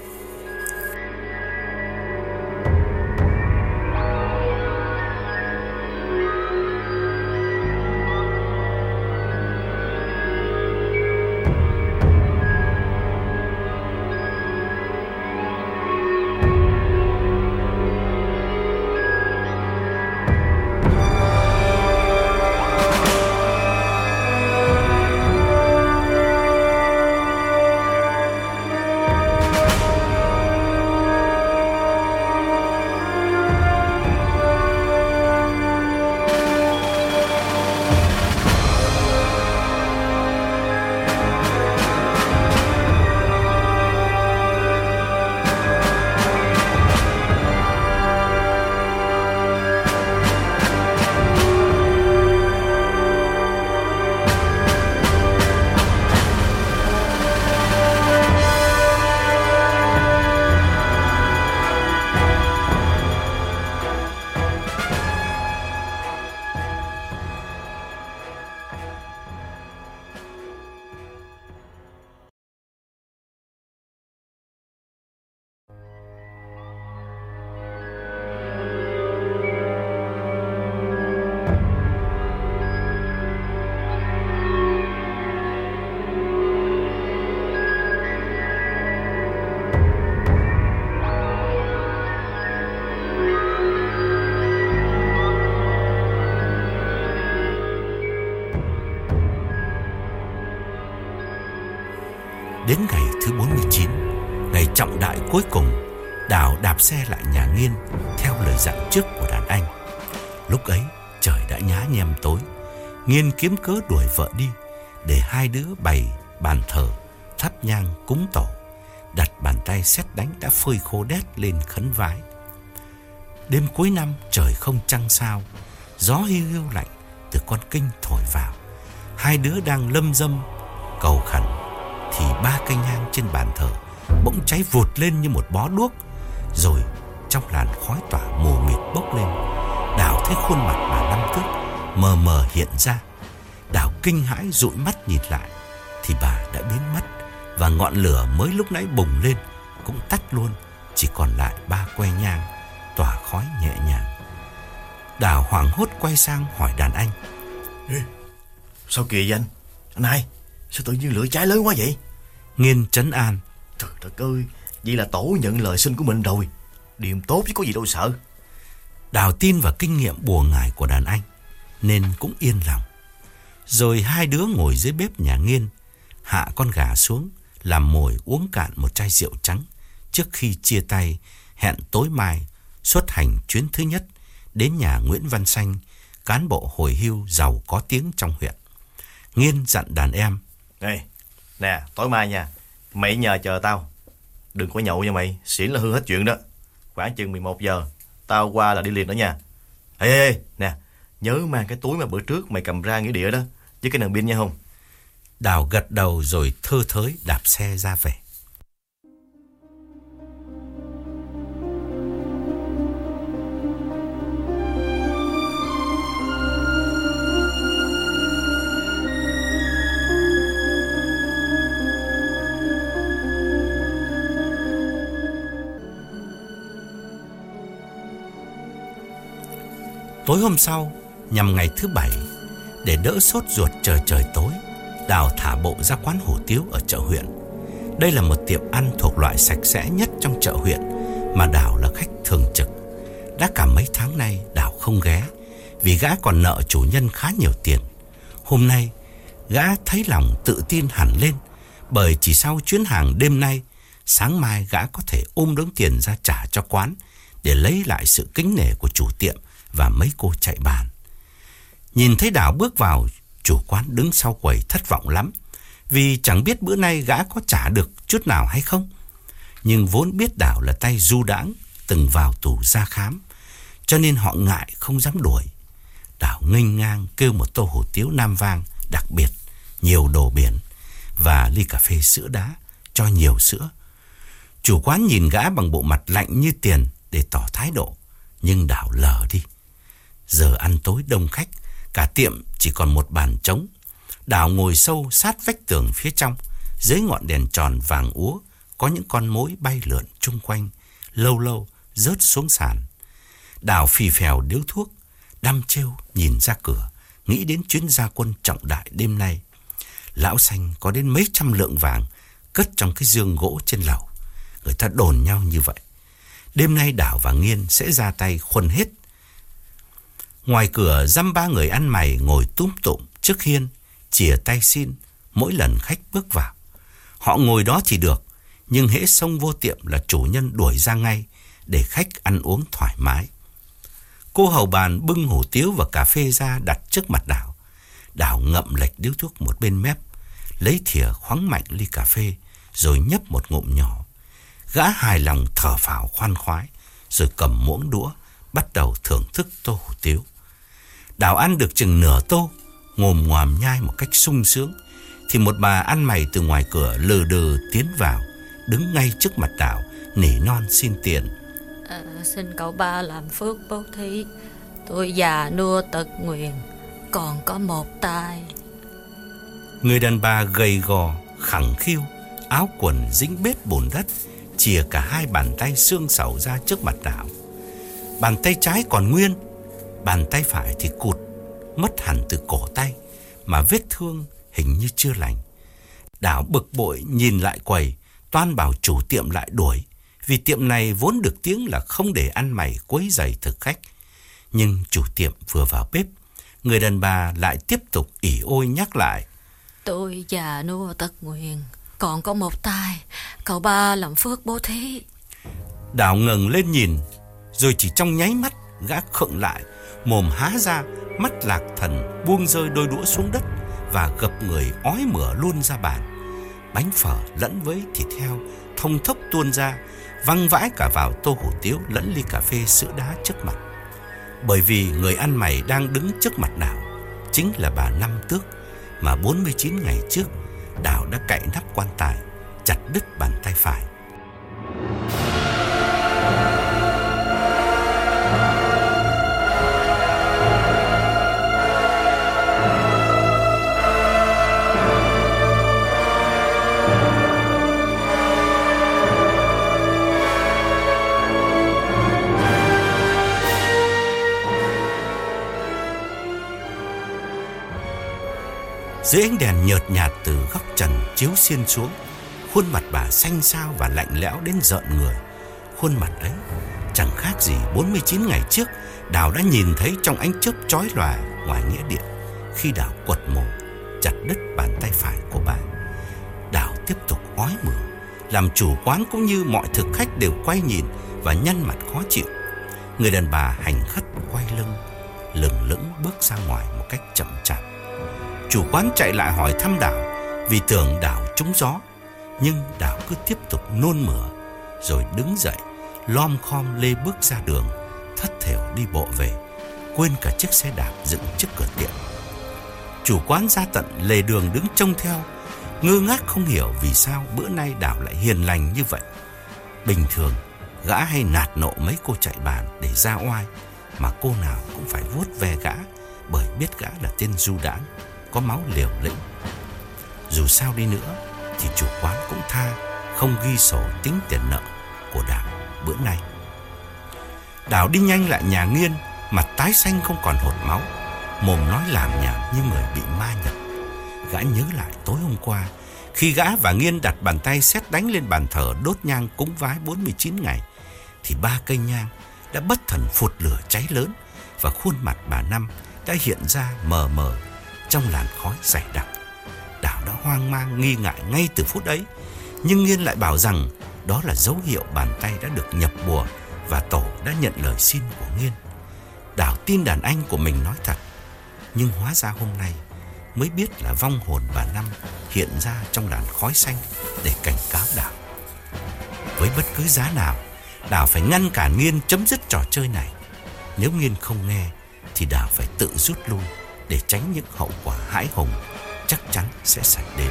Đến ngày thứ 49, ngày trọng đại cuối cùng, Đào đạp xe lại nhà Nghiên theo lời dặn trước của đàn anh. Lúc ấy trời đã nhá nhem tối. Nghiên kiếm cớ đuổi vợ đi, để hai đứa bày bàn thờ, thắp nhang cúng tổ, đặt bàn tay sét đánh đã phơi khô đét lên khấn vái. Đêm cuối năm trời không trăng sao, gió hiu hiu lạnh từ con kênh thổi vào. Hai đứa đang lâm dâm cầu khẩn thì 3 cây nhang trên bàn thờ bỗng cháy vụt lên như một bó đuốc. Rồi trong làn khói tỏa mù mịt bốc lên, Đào thấy khuôn mặt bà Năm Tước mờ mờ hiện ra. Đào kinh hãi dụi mắt nhìn lại thì bà đã biến mất, và ngọn lửa mới lúc nãy bùng lên cũng tắt luôn, chỉ còn lại 3 que nhang tỏa khói nhẹ nhàng. Đào hoảng hốt quay sang hỏi đàn anh: Ê, sao kìa vậy anh? Anh hai, sao tự nhiên lửa cháy lớn quá vậy? Nghiên trấn an: Trời đất ơi, vậy là tổ nhận lời xin của mình rồi. Điềm tốt chứ có gì đâu sợ. Đào tin vào kinh nghiệm bùa ngải của đàn anh nên cũng yên lòng. Rồi hai đứa ngồi dưới bếp nhà Nghiên, hạ con gà xuống làm mồi uống cạn một chai rượu trắng trước khi chia tay, hẹn tối mai xuất hành chuyến thứ nhất đến nhà Nguyễn Văn Xanh, cán bộ hồi hưu giàu có tiếng trong huyện. Nghiên dặn đàn em: Nè, tối mai nha, mày nhờ chờ tao. Đừng có nhậu nha mày, xỉn là hư hết chuyện đó. Khoảng chừng 11 giờ tao qua là đi liền đó nha. Ê, nè, nhớ mang cái túi mà bữa trước mày cầm ra nghĩa địa đó, với cái nền pin nha không? Đào gật đầu rồi thơ thới đạp xe ra về. Tối hôm sau, nhằm ngày thứ Bảy, để đỡ sốt ruột trời tối, Đào thả bộ ra quán hủ tiếu ở chợ huyện. Đây là một tiệm ăn thuộc loại sạch sẽ nhất trong chợ huyện, mà Đào là khách thường trực. Đã cả mấy tháng nay Đào không ghé, vì gã còn nợ chủ nhân khá nhiều tiền. Hôm nay, gã thấy lòng tự tin hẳn lên, bởi chỉ sau chuyến hàng đêm nay, sáng mai gã có thể ôm đống tiền ra trả cho quán, để lấy lại sự kính nể của chủ tiệm và mấy cô chạy bàn. Nhìn thấy Đào bước vào, chủ quán đứng sau quầy thất vọng lắm, vì chẳng biết bữa nay gã có trả được chút nào hay không. Nhưng vốn biết Đào là tay du đãng, từng vào tù ra khám, cho nên họ ngại không dám đuổi. Đào nghênh ngang kêu một tô hủ tiếu Nam Vang đặc biệt, nhiều đồ biển, và ly cà phê sữa đá, cho nhiều sữa. Chủ quán nhìn gã bằng bộ mặt lạnh như tiền để tỏ thái độ, nhưng Đào lờ đi. Giờ ăn tối đông khách, cả tiệm chỉ còn một bàn trống. Đào ngồi sâu sát vách tường phía trong, dưới ngọn đèn tròn vàng úa có những con mối bay lượn chung quanh, lâu lâu rớt xuống sàn. Đào phì phèo điếu thuốc, đăm trêu nhìn ra cửa, nghĩ đến chuyến ra quân trọng đại đêm nay. Lão Xanh có đến mấy trăm lượng vàng cất trong cái giường gỗ trên lầu. Người ta đồn nhau như vậy. Đêm nay Đào và Nghiên sẽ ra tay khuân hết. Ngoài cửa dăm ba người ăn mày ngồi túm tụm trước hiên, chìa tay xin mỗi lần khách bước vào. Họ ngồi đó thì được, nhưng hễ xông vô tiệm là chủ nhân đuổi ra ngay, để khách ăn uống thoải mái. Cô hầu bàn bưng hủ tiếu và cà phê ra đặt trước mặt Đào. Đào ngậm lệch điếu thuốc một bên mép, lấy thìa khoắng mạnh ly cà phê, rồi nhấp một ngụm nhỏ. Gã hài lòng thở phào khoan khoái, rồi cầm muỗng đũa bắt đầu thưởng thức tô hủ tiếu. Đào ăn được chừng nửa tô, ngồm ngoàm nhai một cách sung sướng, thì một bà ăn mày từ ngoài cửa lừ đừ tiến vào, đứng ngay trước mặt Đào, nỉ non xin tiền. Xin cậu ba làm phước bố thí, tôi già nua tật nguyền, còn có một tay. Người đàn bà gầy gò, khẳng khiu, áo quần dính bết bùn đất, chìa cả hai bàn tay xương sẩu ra trước mặt Đào. Bàn tay trái còn nguyên, bàn tay phải thì cụt, mất hẳn từ cổ tay, mà vết thương hình như chưa lành. Đào bực bội nhìn lại quầy, toan bảo chủ tiệm lại đuổi, vì tiệm này vốn được tiếng là không để ăn mày quấy rầy thực khách. Nhưng chủ tiệm vừa vào bếp, người đàn bà lại tiếp tục ỉ ôi nhắc lại: Tôi già nua tật nguyền, còn có một tay, cậu ba làm phước bố thí. Đào ngẩng lên nhìn, rồi chỉ trong nháy mắt gã khựng lại, mồm há ra, mắt lạc thần, buông rơi đôi đũa xuống đất và gập người ói mửa luôn ra bàn. Bánh phở lẫn với thịt heo thông thốc tuôn ra, văng vãi cả vào tô hủ tiếu lẫn ly cà phê sữa đá trước mặt. Bởi vì người ăn mày đang đứng trước mặt Đào chính là bà Năm Tước, mà 49 ngày trước Đào đã cạy nắp quan tài, chặt đứt bàn tay phải. Dưới ánh đèn nhợt nhạt từ góc trần chiếu xiên xuống, khuôn mặt bà xanh xao và lạnh lẽo đến rợn người. Khuôn mặt ấy chẳng khác gì 49 ngày trước Đào đã nhìn thấy trong ánh chớp chói lòa ngoài nghĩa địa, khi Đào quật mổ chặt đứt bàn tay phải của bà. Đào tiếp tục ói mửa. Làm chủ quán cũng như mọi thực khách đều quay nhìn và nhăn mặt khó chịu. Người đàn bà hành khất quay lưng, lững lững bước ra ngoài một cách chậm chạp. Chủ quán chạy lại hỏi thăm Đào vì tưởng Đào trúng gió, nhưng Đào cứ tiếp tục nôn mửa, rồi đứng dậy lom khom lê bước ra đường, thất thểu đi bộ về, quên cả chiếc xe đạp dựng trước cửa tiệm. Chủ quán ra tận lề đường đứng trông theo, ngơ ngác không hiểu vì sao bữa nay Đào lại hiền lành như vậy. Bình thường gã hay nạt nộ mấy cô chạy bàn để ra oai, mà cô nào cũng phải vuốt ve gã, bởi biết gã là tên du đãng, có máu liều lĩnh. Dù sao đi nữa thì chủ quán cũng tha, không ghi sổ tính tiền nợ của Đào bữa nay. Đào đi nhanh lại nhà Nghiên, mặt tái xanh không còn hột máu, mồm nói lảm nhảm như người bị ma nhập. Gã nhớ lại tối hôm qua, khi gã và Nghiên đặt bàn tay sét đánh lên bàn thờ đốt nhang cúng vái 49 ngày, thì 3 cây nhang đã bất thần phụt lửa cháy lớn, và khuôn mặt bà Năm đã hiện ra mờ mờ trong làn khói dày đặc. Đào đã hoang mang nghi ngại ngay từ phút ấy, nhưng Nghiên lại bảo rằng đó là dấu hiệu bàn tay đã được nhập bùa và tổ đã nhận lời xin của Nghiên. Đào tin đàn anh của mình nói thật, nhưng hóa ra hôm nay mới biết là vong hồn bà Năm hiện ra trong làn khói xanh để cảnh cáo Đào. Với bất cứ giá nào, Đào phải ngăn cản Nghiên chấm dứt trò chơi này. Nếu Nghiên không nghe thì Đào phải tự rút lui để tránh những hậu quả hãi hùng chắc chắn sẽ xảy đến.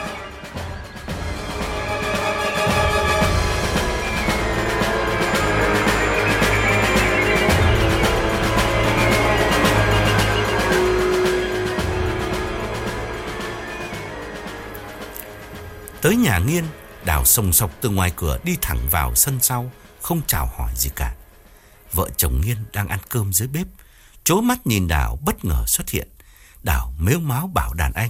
Tới nhà Nghiên, Đào sồng sộc từ ngoài cửa đi thẳng vào sân sau, không chào hỏi gì cả. Vợ chồng Nghiên đang ăn cơm dưới bếp, trố mắt nhìn Đào bất ngờ xuất hiện. Đào mếu máo bảo đàn anh: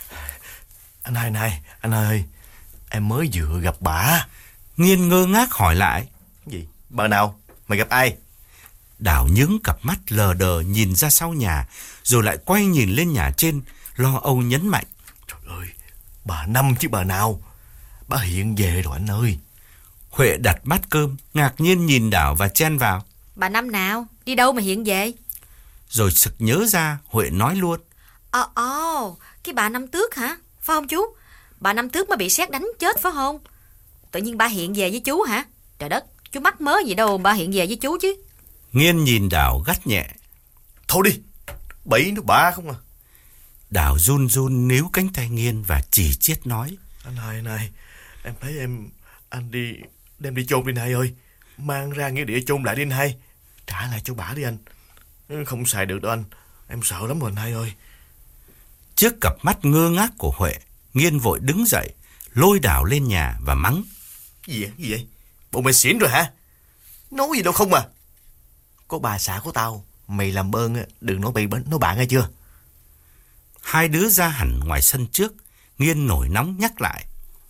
Anh ơi, em mới vừa gặp bà. Nghiên ngơ ngác hỏi lại: Gì? Bà nào? Mày gặp ai? Đào nhướng cặp mắt lờ đờ nhìn ra sau nhà, rồi lại quay nhìn lên nhà trên, lo âu nhấn mạnh: Trời ơi, bà Năm chứ bà nào. Bà hiện về rồi anh ơi. Huệ đặt bát cơm, ngạc nhiên nhìn Đào và chen vào: Bà Năm nào? Đi đâu mà hiện về? Rồi sực nhớ ra, Huệ nói luôn: Cái bà Năm Tước hả? Phải không chú? Bà Năm Tước mới bị sét đánh chết phải không? Tự nhiên bà hiện về với chú hả? Trời đất, chú mắc mớ gì đâu bà hiện về với chú chứ. Nghiên nhìn Đào gắt nhẹ: Thôi đi, bậy nó bà không à. Đào run run níu cánh tay Nghiên và chỉ chiết nói: Anh ơi, em thấy anh đi đem đi chôn đi anh ơi. Mang ra nghĩa địa chôn lại đi anh hai. Trả lại cho bả đi anh. Không xài được đâu anh. Em sợ lắm rồi anh hai ơi. Trước cặp mắt ngơ ngác của Huệ, Nghiên vội đứng dậy, lôi Đào lên nhà và mắng: Gì vậy? Bộ mày xỉn rồi hả? Nói gì đâu không à. Có bà xã của tao, mày làm ơn đừng nói bậy nói bạn nghe chưa. Hai đứa ra hẳn ngoài sân trước. Nghiên nổi nóng nhắc lại: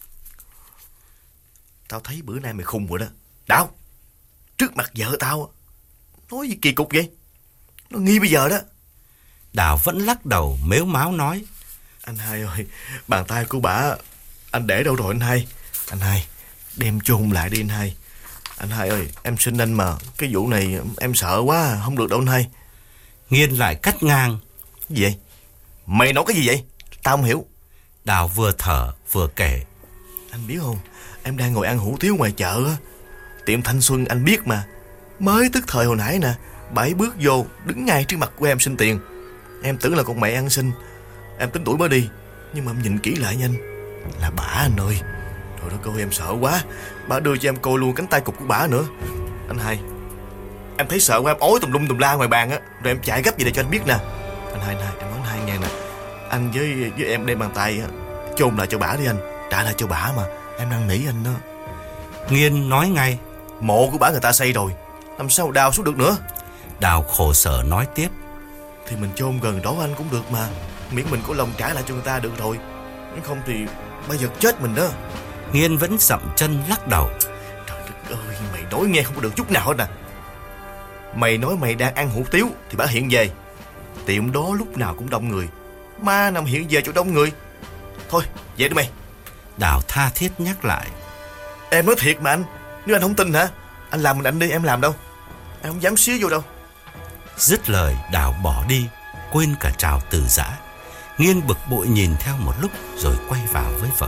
Tao thấy bữa nay mày khùng rồi đó. Đào, trước mặt vợ tao nói gì kỳ cục vậy? Nó nghi bây giờ đó. Đào vẫn lắc đầu mếu máo nói: Anh hai ơi, bàn tay của bả anh để đâu rồi anh hai? Anh hai, đem chôn lại đi anh hai. Anh hai ơi, em xin anh mà, cái vụ này em sợ quá, không được đâu anh hai. Nghiên lại cắt ngang: Gì vậy? Mày nói cái gì vậy? Tao không hiểu. Đào vừa thở vừa kể: Anh biết không, em đang ngồi ăn hủ tiếu ngoài chợ á. Tiệm Thanh Xuân anh biết mà. Mới tức thời hồi nãy nè, bà ấy bước vô đứng ngay trước mặt của em xin tiền. Em tưởng là con mẹ ăn xin. Em tính đuổi bà đi, nhưng mà em nhìn kỹ lại nha anh, Là bả anh ơi. Trời đất ơi, em sợ quá. Bả đưa cho em coi luôn cánh tay cụt của bả nữa. Anh Hai, em thấy sợ quá, em ói tùm lum tùm la ngoài bàn á. Rồi em chạy gấp về đây cho anh biết nè. Anh Hai, em nói anh Hai nghe nè. Anh với em đem bàn tay chôn lại cho bả đi anh. Trả lại cho bả mà. Em năn nỉ anh đó. Nghiên nói ngay. Mộ của bả người ta xây rồi, làm sao đào xuống được nữa. Đào khổ sở nói tiếp. Thì mình chôn gần đó anh cũng được mà. Miễn mình có lòng trả lại cho người ta được rồi. Nếu không thì bây giờ chết mình đó. Nghiên vẫn dậm chân lắc đầu. Trời đất ơi, mày nói nghe không có được chút nào hết nè. Mày nói mày đang ăn hủ tiếu thì bả hiện về. Tiệm đó lúc nào cũng đông người, ma nằm hiện về chỗ đông người. Thôi về đi mày. Đào tha thiết nhắc lại. Em nói thiệt mà anh. Nếu anh không tin hả, anh làm mình anh đi, em làm đâu. Em không dám xía vô đâu. Dứt lời Đào bỏ đi, quên cả chào từ giã. Nghiên bực bội nhìn theo một lúc rồi quay vào với vợ.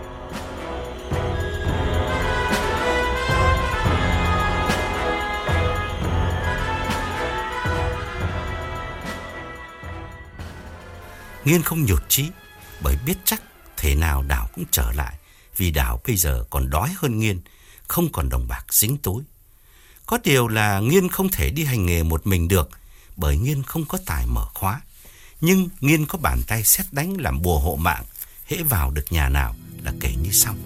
Nghiên không nhụt chí, bởi biết chắc thế nào Đào cũng trở lại, vì Đào bây giờ còn đói hơn Nghiên, không còn đồng bạc dính túi. Có điều là Nghiên không thể đi hành nghề một mình được, bởi Nghiên không có tài mở khóa. Nhưng Nghiên có bàn tay sét đánh làm bùa hộ mạng, hễ vào được nhà nào là kể như xong.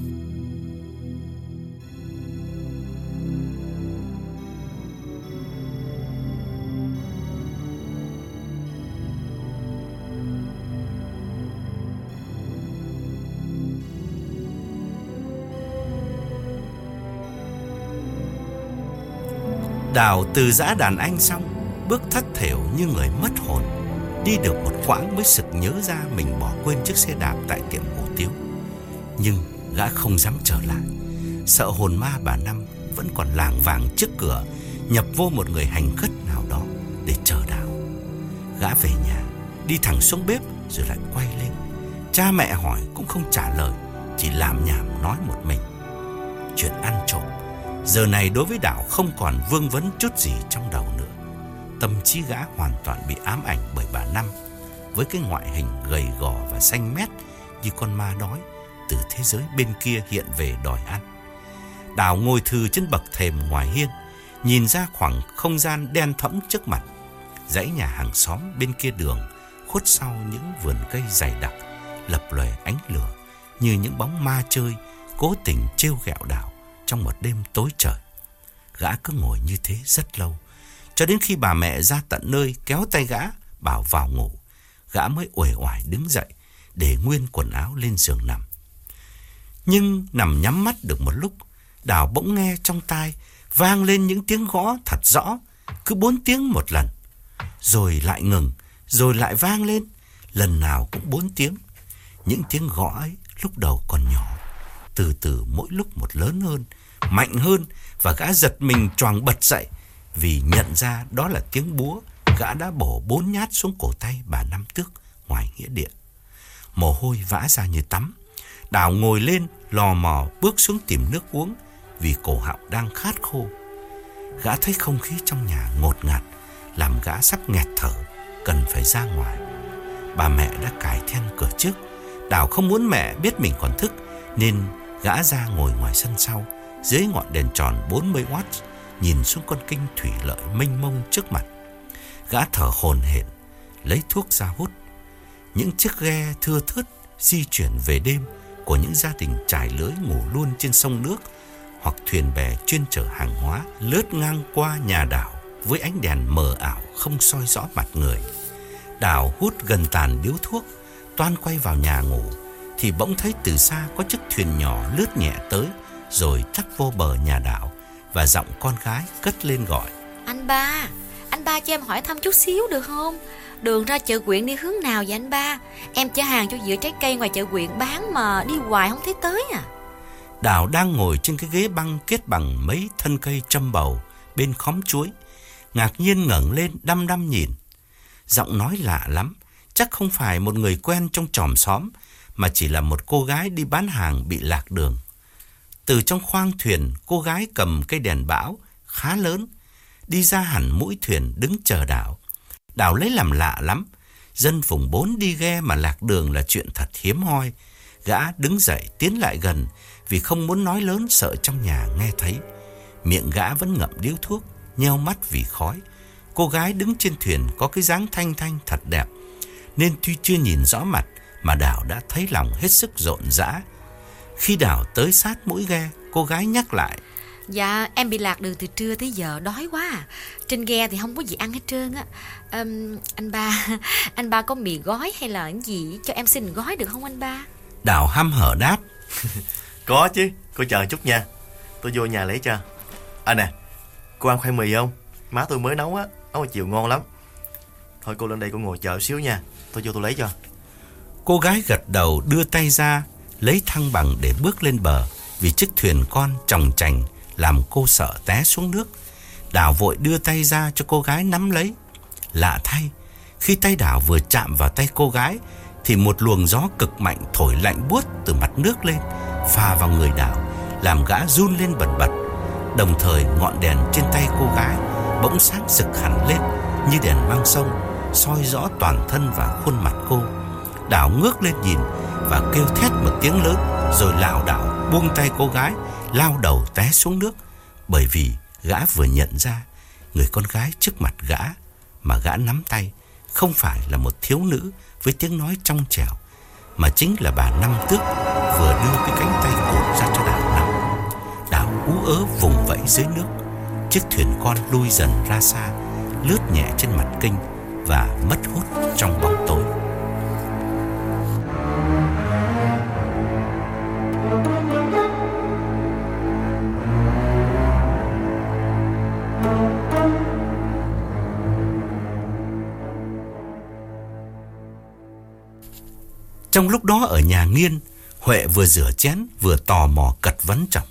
Đào từ giã đàn anh xong, bước thất thểu như người mất hồn. Đi được một quãng mới sực nhớ ra mình bỏ quên chiếc xe đạp tại tiệm hủ tiếu. Nhưng gã không dám trở lại, sợ hồn ma bà Năm vẫn còn lảng vảng trước cửa, nhập vô một người hành khất nào đó để chờ Đào. Gã về nhà, đi thẳng xuống bếp rồi lại quay lên. Cha mẹ hỏi cũng không trả lời, chỉ làm nhảm nói một mình. Chuyện ăn trộm giờ này đối với Đào không còn vương vấn chút gì trong đầu nữa. Tâm trí gã hoàn toàn bị ám ảnh bởi bà Năm, với cái ngoại hình gầy gò và xanh mét như con ma đói từ thế giới bên kia hiện về đòi ăn. Đào ngồi thừ trên bậc thềm ngoài hiên, nhìn ra khoảng không gian đen thẫm trước mặt. Dãy nhà hàng xóm bên kia đường, khuất sau những vườn cây dày đặc, lập lòe ánh lửa như những bóng ma chơi cố tình trêu ghẹo Đào trong một đêm tối trời. Gã cứ ngồi như thế rất lâu, cho đến khi bà mẹ ra tận nơi kéo tay gã bảo vào ngủ, gã mới uể oải đứng dậy để nguyên quần áo lên giường nằm. Nhưng nằm nhắm mắt được một lúc, Đào bỗng nghe trong tai vang lên những tiếng gõ thật rõ, cứ 4 tiếng một lần, rồi lại ngừng, rồi lại vang lên, lần nào cũng 4 tiếng. Những tiếng gõ ấy lúc đầu còn nhỏ, từ từ mỗi lúc một lớn hơn, mạnh hơn, và gã giật mình choàng bật dậy vì nhận ra đó là tiếng búa gã đã bổ 4 nhát xuống cổ tay bà Năm Tước ngoài nghĩa địa. Mồ hôi vã ra như tắm. Đào ngồi lên lò mò bước xuống tìm nước uống vì cổ họng đang khát khô. Gã thấy không khí trong nhà ngột ngạt, làm gã sắp nghẹt thở, cần phải ra ngoài. Bà mẹ đã cài then cửa trước. Đào không muốn mẹ biết mình còn thức, nên gã ra ngồi ngoài sân sau, dưới ngọn đèn tròn 40W, nhìn xuống con kênh thủy lợi mênh mông trước mặt. Gã thở hổn hển, lấy thuốc ra hút. Những chiếc ghe thưa thớt di chuyển về đêm của những gia đình trải lưới ngủ luôn trên sông nước, hoặc thuyền bè chuyên chở hàng hóa lướt ngang qua nhà Đào với ánh đèn mờ ảo không soi rõ mặt người. Đào hút gần tàn điếu thuốc, toan quay vào nhà ngủ thì bỗng thấy từ xa có chiếc thuyền nhỏ lướt nhẹ tới, rồi tắt vô bờ nhà Đào, và giọng con gái cất lên gọi: Anh ba cho em hỏi thăm chút xíu được không? Đường ra chợ huyện đi hướng nào vậy anh ba? Em chở hàng cho dĩa trái cây ngoài chợ huyện bán mà đi hoài không thấy tới à. Đào đang ngồi trên cái ghế băng kết bằng mấy thân cây châm bầu bên khóm chuối, ngạc nhiên ngẩng lên đăm đăm nhìn. Giọng nói lạ lắm, chắc không phải một người quen trong chòm xóm, mà chỉ là một cô gái đi bán hàng bị lạc đường. Từ trong khoang thuyền, cô gái cầm cây đèn bão khá lớn, đi ra hẳn mũi thuyền đứng chờ Đào. Đào lấy làm lạ lắm, dân vùng 4 đi ghe mà lạc đường là chuyện thật hiếm hoi. Gã đứng dậy tiến lại gần vì không muốn nói lớn, sợ trong nhà nghe thấy. Miệng gã vẫn ngậm điếu thuốc, nheo mắt vì khói. Cô gái đứng trên thuyền có cái dáng thanh thanh thật đẹp, nên tuy chưa nhìn rõ mặt mà Đào đã thấy lòng hết sức rộn rã. Khi Đào tới sát mũi ghe, cô gái nhắc lại: Dạ em bị lạc đường từ trưa tới giờ, đói quá à. Trên ghe thì không có gì ăn hết trơn á. Anh ba có mì gói hay là cái gì cho em xin gói được không anh ba? Đào hăm hở đáp: Có chứ, cô chờ chút nha, tôi vô nhà lấy cho. Nè, cô ăn khoai mì không? Má tôi mới nấu á, nấu chiều ngon lắm. Thôi cô lên đây cô ngồi chờ xíu nha, tôi vô tôi lấy cho. Cô gái gật đầu đưa tay ra lấy thăng bằng để bước lên bờ, vì chiếc thuyền con chòng chành làm cô sợ té xuống nước. Đào vội đưa tay ra cho cô gái nắm lấy. Lạ thay, khi tay Đào vừa chạm vào tay cô gái thì một luồng gió cực mạnh thổi lạnh buốt từ mặt nước lên, phà vào người Đào, làm gã run lên bần bật. Đồng thời ngọn đèn trên tay cô gái bỗng sáng rực hẳn lên như đèn mang sông, soi rõ toàn thân và khuôn mặt cô. Đào ngước lên nhìn và kêu thét một tiếng lớn, rồi lảo đảo buông tay cô gái, lao đầu té xuống nước. Bởi vì gã vừa nhận ra người con gái trước mặt gã mà gã nắm tay không phải là một thiếu nữ với tiếng nói trong trẻo, mà chính là bà Năm Tước vừa đưa cái cánh tay cụt ra cho Đào nắm. Đào ú ớ vùng vẫy dưới nước. Chiếc thuyền con lui dần ra xa, lướt nhẹ trên mặt kênh và mất hút trong bóng tối. Trong lúc đó ở nhà Nghiên, Huệ vừa rửa chén vừa tò mò cật vấn chồng.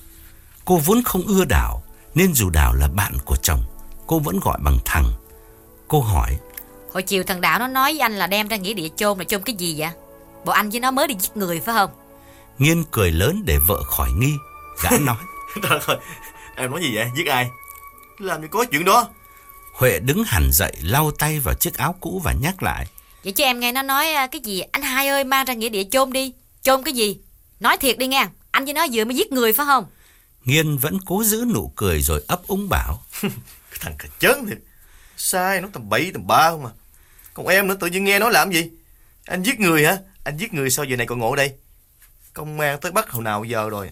Cô vốn không ưa Đào, nên dù Đào là bạn của chồng, cô vẫn gọi bằng thằng. Cô hỏi: Hồi chiều thằng Đạo nó nói với anh là đem ra nghĩa địa chôn, là chôn cái gì vậy? Bộ anh với nó mới đi giết người phải không? Nghiên cười lớn để vợ khỏi nghi. Gã nói: Trời ơi, em nói gì vậy? Giết ai? Làm gì có chuyện đó. Huệ đứng hẳn dậy, lau tay vào chiếc áo cũ và nhắc lại: Vậy chứ em nghe nó nói cái gì anh hai ơi mang ra nghĩa địa chôn đi. Chôn cái gì? Nói thiệt đi nghe, anh với nó vừa mới giết người phải không? Nghiên vẫn cố giữ nụ cười rồi ấp úng bảo: Cái thằng cà chớn thiệt, sai nó tầm bậy tầm bạ không mà. Còn em nữa, tự nhiên nghe nói làm gì? Anh giết người hả? Anh giết người sao giờ này còn ngộ đây? Công an tới bắt hồi nào giờ rồi?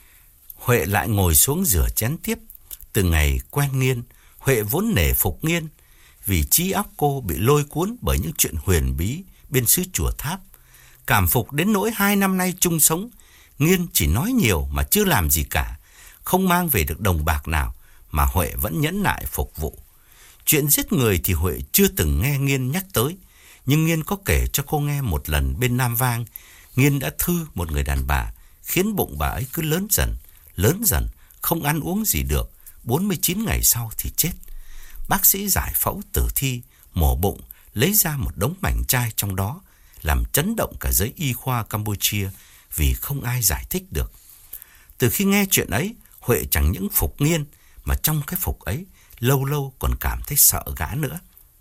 Huệ lại ngồi xuống rửa chén tiếp. Từ ngày quen Nghiên, Huệ vốn nể phục Nghiên, vì trí óc cô bị lôi cuốn bởi những chuyện huyền bí bên xứ Chùa Tháp. Cảm phục đến nỗi 2 năm nay chung sống, Nghiên chỉ nói nhiều mà chưa làm gì cả, không mang về được đồng bạc nào mà Huệ vẫn nhẫn nại phục vụ. Chuyện giết người thì Huệ chưa từng nghe Nghiên nhắc tới, nhưng Nghiên có kể cho cô nghe một lần bên Nam Vang. Nghiên đã thư một người đàn bà, khiến bụng bà ấy cứ lớn dần, không ăn uống gì được, 49 ngày sau thì chết. Bác sĩ giải phẫu tử thi, mổ bụng, lấy ra một đống mảnh chai trong đó, làm chấn động cả giới y khoa Campuchia vì không ai giải thích được. Từ khi nghe chuyện ấy, Huệ chẳng những phục Nghiên, mà trong cái phục ấy, lâu lâu còn cảm thấy sợ gã nữa.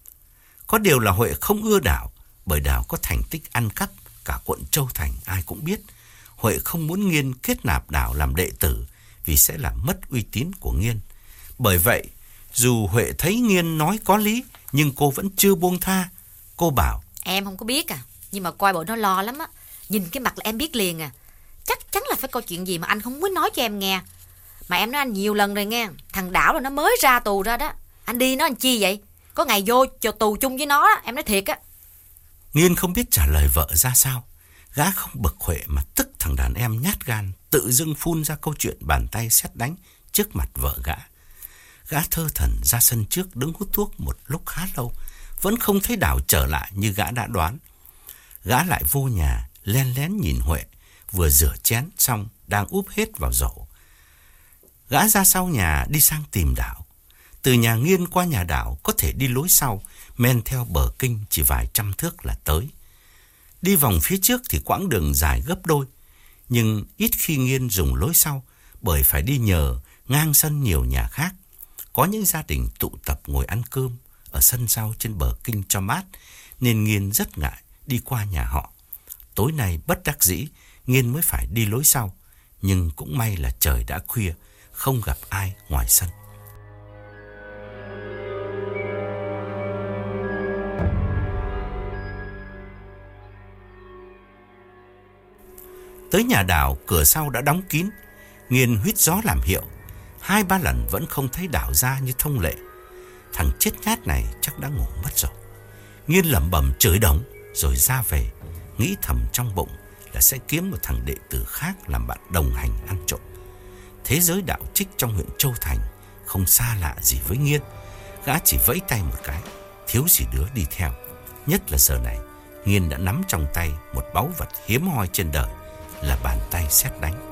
Có điều là Huệ không ưa Đào, bởi Đào có thành tích ăn cắp, cả quận Châu Thành ai cũng biết. Huệ không muốn Nghiên kết nạp Đào làm đệ tử, vì sẽ làm mất uy tín của Nghiên. Bởi vậy, dù Huệ thấy Nghiên nói có lý, nhưng cô vẫn chưa buông tha. Cô bảo: Em không có biết à, nhưng mà coi bộ nó lo lắm á. Nhìn cái mặt là em biết liền à. Chắc chắn là phải có chuyện gì mà anh không muốn nói cho em nghe. Mà em nói anh nhiều lần rồi nghe, thằng Đảo là nó mới ra tù ra đó. Anh đi nó làm chi vậy? Có ngày vô cho tù chung với nó đó, em nói thiệt á. Nghiên không biết trả lời vợ ra sao. Gã không bực Huệ mà tức thằng đàn em nhát gan, tự dưng phun ra câu chuyện bàn tay sét đánh trước mặt vợ gã. Gã thơ thẩn ra sân trước đứng hút thuốc một lúc khá lâu, vẫn không thấy Đào trở lại như gã đã đoán. Gã lại vô nhà, len lén nhìn Huệ, vừa rửa chén xong đang úp hết vào rổ. Gã ra sau nhà đi sang tìm Đào. Từ nhà Nghiên qua nhà Đào có thể đi lối sau, men theo bờ kênh chỉ vài trăm thước là tới. Đi vòng phía trước thì quãng đường dài gấp đôi, nhưng ít khi Nghiên dùng lối sau, bởi phải đi nhờ ngang sân nhiều nhà khác. Có những gia đình tụ tập ngồi ăn cơm ở sân sau trên bờ kênh cho mát, nên Nghiên rất ngại đi qua nhà họ. Tối nay bất đắc dĩ, Nghiên mới phải đi lối sau. Nhưng cũng may là trời đã khuya, không gặp ai ngoài sân. Tới nhà Đào, cửa sau đã đóng kín. Nghiên huýt gió làm hiệu. 2-3 lần vẫn không thấy Đào ra như thông lệ. Thằng chết nhát này chắc đã ngủ mất rồi. Nghiên lẩm bẩm chửi đồng rồi ra về, nghĩ thầm trong bụng là sẽ kiếm một thằng đệ tử khác làm bạn đồng hành ăn trộm. Thế giới đạo trích trong huyện Châu Thành không xa lạ gì với Nghiên. Gã chỉ vẫy tay một cái, thiếu gì đứa đi theo. Nhất là giờ này, Nghiên đã nắm trong tay một báu vật hiếm hoi trên đời, là bàn tay sét đánh.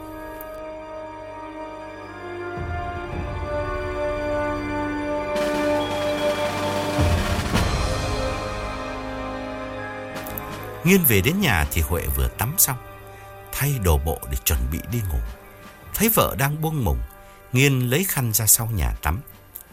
Nghiên về đến nhà thì Huệ vừa tắm xong, thay đồ bộ để chuẩn bị đi ngủ. Thấy vợ đang buông mùng, Nghiên lấy khăn ra sau nhà tắm.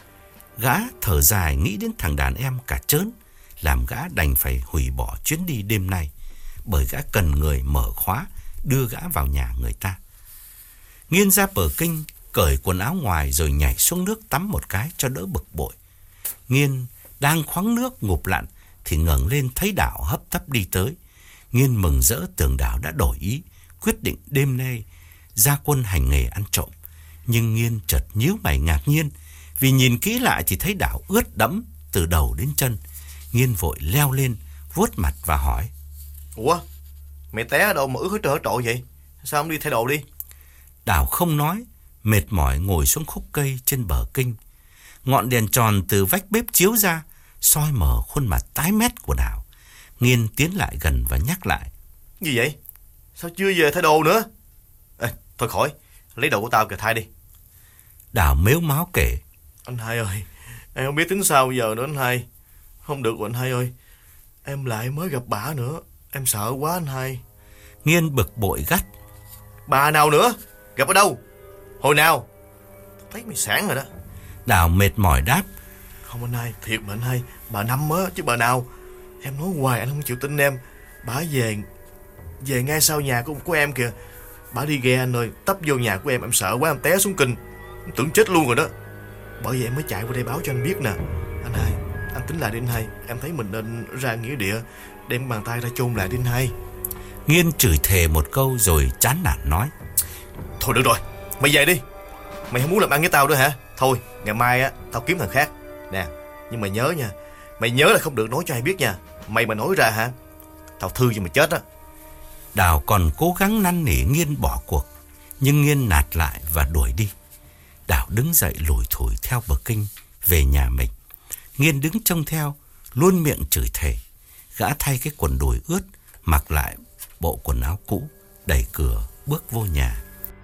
Gã thở dài nghĩ đến thằng đàn em cả trớn, làm gã đành phải hủy bỏ chuyến đi đêm nay, bởi gã cần người mở khóa đưa gã vào nhà người ta. Nghiên ra bờ kênh, cởi quần áo ngoài rồi nhảy xuống nước tắm một cái cho đỡ bực bội. Nghiên đang khoắng nước ngụp lặn thì ngẩng lên thấy Đào hấp tấp đi tới. Nghiên mừng rỡ tưởng Đào đã đổi ý, quyết định đêm nay ra quân hành nghề ăn trộm. Nhưng Nghiên chợt nhíu mày ngạc nhiên, vì nhìn kỹ lại thì thấy Đào ướt đẫm từ đầu đến chân. Nghiên vội leo lên, vuốt mặt và hỏi: Ủa, mày té ở đâu mà ướt hết trơn hết trội vậy? Sao không đi thay đồ đi? Đào không nói, mệt mỏi ngồi xuống khúc cây trên bờ kênh. Ngọn đèn tròn từ vách bếp chiếu ra, soi mờ khuôn mặt tái mét của Đào. Nghiên tiến lại gần và nhắc lại: Gì vậy? Sao chưa về thay đồ nữa? Ê, thôi khỏi, lấy đồ của tao kìa thay đi. Đào mếu máo kể: Anh hai ơi, em không biết tính sao giờ nữa anh hai. Không được rồi anh hai ơi, em lại mới gặp bả nữa, em sợ quá anh hai. Nghiên bực bội gắt: Bà nào nữa? Gặp ở đâu? Hồi nào? Thấy mày sáng rồi đó. Đào mệt mỏi đáp: Không anh hai, thiệt mà anh hai, bà Năm á chứ bà nào. Em nói hoài anh không chịu tin em. Bà về ngay sau nhà của em kìa. Bà đi ghe anh ơi, tấp vô nhà của em sợ quá, em té xuống kinh, em tưởng chết luôn rồi đó. Bởi vậy em mới chạy qua đây báo cho anh biết nè. Anh hai, anh tính lại đi anh hai. Em thấy mình nên ra nghĩa địa, đem bàn tay ra chôn lại đi anh hai. Nghiên chửi thề một câu rồi chán nản nói: Thôi được rồi, mày về đi. Mày không muốn làm ăn với tao nữa hả? Thôi, ngày mai á tao kiếm thằng khác. Nè, nhưng mày nhớ nha, mày nhớ là không được nói cho ai biết nha. Mày mà nói ra hả, tao thư cho mày chết á. Đào còn cố gắng năn nỉ Nghiên bỏ cuộc, nhưng Nghiên nạt lại và đuổi đi. Đào đứng dậy lủi thủi theo bờ kênh về nhà mình. Nghiên đứng trông theo, luôn miệng chửi thề. Gã thay cái quần đùi ướt, mặc lại bộ quần áo cũ, đẩy cửa bước vô nhà.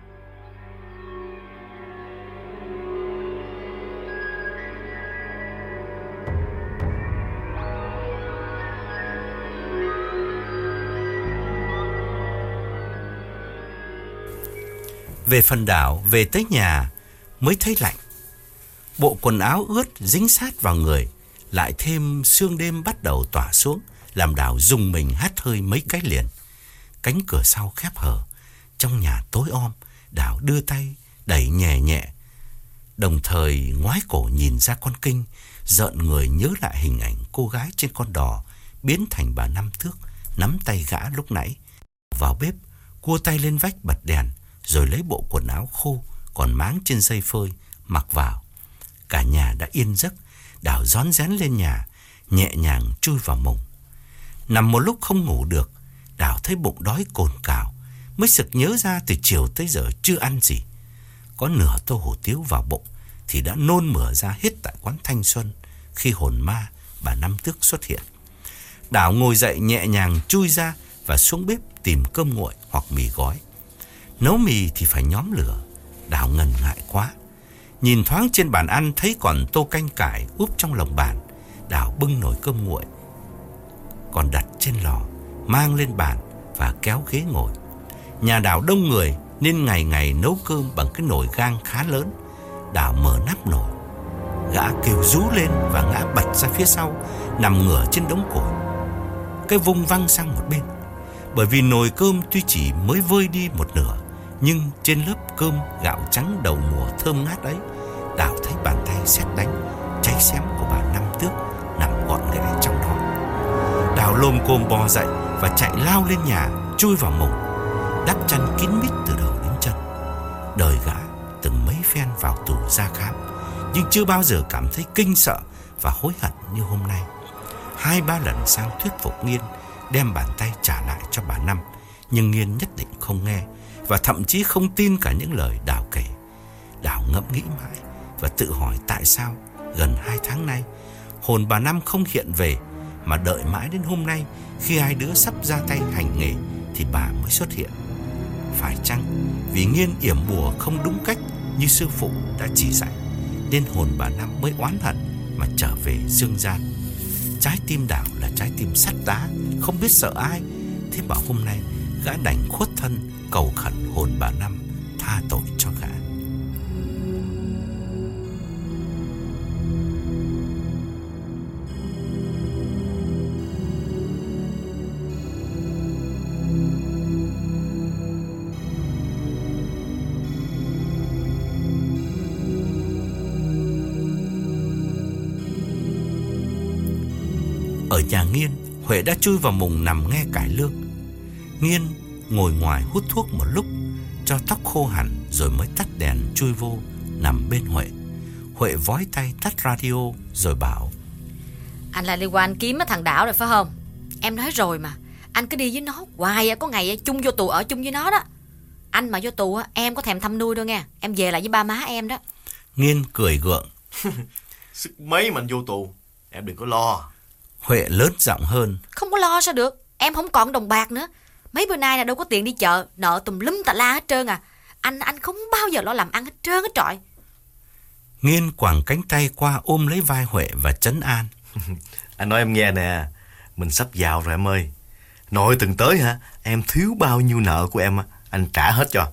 Về phần Đào, về tới nhà mới thấy lạnh. Bộ quần áo ướt dính sát vào người, lại thêm sương đêm bắt đầu tỏa xuống, làm Đào rùng mình hắt hơi mấy cái liền. Cánh cửa sau khép hờ, trong nhà tối om. Đào đưa tay đẩy nhẹ nhẹ, đồng thời ngoái cổ nhìn ra con kênh, rợn người nhớ lại hình ảnh cô gái trên con đò biến thành bà Năm Thước nắm tay gã lúc nãy. Vào bếp, cua tay lên vách bật đèn, rồi lấy bộ quần áo khô còn máng trên dây phơi mặc vào. Cả nhà đã yên giấc. Đào rón rén lên nhà, nhẹ nhàng chui vào mùng. Nằm một lúc không ngủ được, Đào thấy bụng đói cồn cào, mới sực nhớ ra từ chiều tới giờ chưa ăn gì. Có nửa tô hủ tiếu vào bụng thì đã nôn mửa ra hết tại quán Thanh Xuân khi hồn ma bà Năm Tước xuất hiện. Đào ngồi dậy nhẹ nhàng chui ra và xuống bếp tìm cơm nguội hoặc mì gói. Nấu mì thì phải nhóm lửa. Đào ngần ngại quá. Nhìn thoáng trên bàn ăn thấy còn tô canh cải úp trong lồng bàn. Đào bưng nồi cơm nguội còn đặt trên lò, mang lên bàn và kéo ghế ngồi. Nhà Đào đông người nên ngày ngày nấu cơm bằng cái nồi gang khá lớn. Đào mở nắp nồi, gã kêu rú lên và ngã bật ra phía sau, nằm ngửa trên đống củi. Cái vung văng sang một bên. Bởi vì nồi cơm tuy chỉ mới vơi đi một nửa, nhưng trên lớp cơm gạo trắng đầu mùa thơm ngát ấy, Đào thấy bàn tay sét đánh cháy xém của bà Năm Tước nằm gọn ghẽ trong đó. Đào lồm cồm bò dậy và chạy lao lên nhà, chui vào mùng, đắp chăn kín mít từ đầu đến chân. Đời gã từng mấy phen vào tù ra khám, nhưng chưa bao giờ cảm thấy kinh sợ và hối hận như hôm nay. 2-3 lần sang thuyết phục Nghiên đem bàn tay trả lại cho bà Năm, nhưng Nghiên nhất định không nghe và thậm chí không tin cả những lời Đào kể. Đào ngẫm nghĩ mãi và tự hỏi tại sao gần 2 tháng nay hồn bà Năm không hiện về, mà đợi mãi đến hôm nay khi hai đứa sắp ra tay hành nghề thì bà mới xuất hiện. Phải chăng vì Nghiên yểm bùa không đúng cách như sư phụ đã chỉ dạy, nên hồn bà Năm mới oán hận mà trở về dương gian? Trái tim Đào là trái tim sắt đá, không biết sợ ai, thế mà hôm nay gã đành khuất thân cầu khẩn hồn bà Năm tha tội cho gã. Ở nhà Nghiên, Huệ đã chui vào mùng nằm nghe cải lương. Nghiên ngồi ngoài hút thuốc một lúc cho tóc khô hẳn rồi mới tắt đèn chui vô nằm bên Huệ. Huệ vói tay tắt radio rồi bảo: Anh lại liên quan kiếm thằng Đảo rồi phải không? Em nói rồi mà, anh cứ đi với nó hoài, có ngày chung vô tù ở chung với nó đó. Anh mà vô tù em có thèm thăm nuôi đâu nha, em về lại với ba má em đó. Nghiên cười gượng: Sức mấy mà anh vô tù, em đừng có lo. Huệ lớn giọng hơn: Không có lo sao được, em không còn đồng bạc nữa. Mấy bữa nay là đâu có tiền đi chợ, nợ tùm lum tà la hết trơn à. Anh không bao giờ lo làm ăn hết trơn hết trọi. Nghiên quàng cánh tay qua ôm lấy vai Huệ và trấn an: Anh nói em nghe nè, mình sắp giàu rồi em ơi. Nội từng tới hả, em thiếu bao nhiêu nợ của em anh trả hết cho.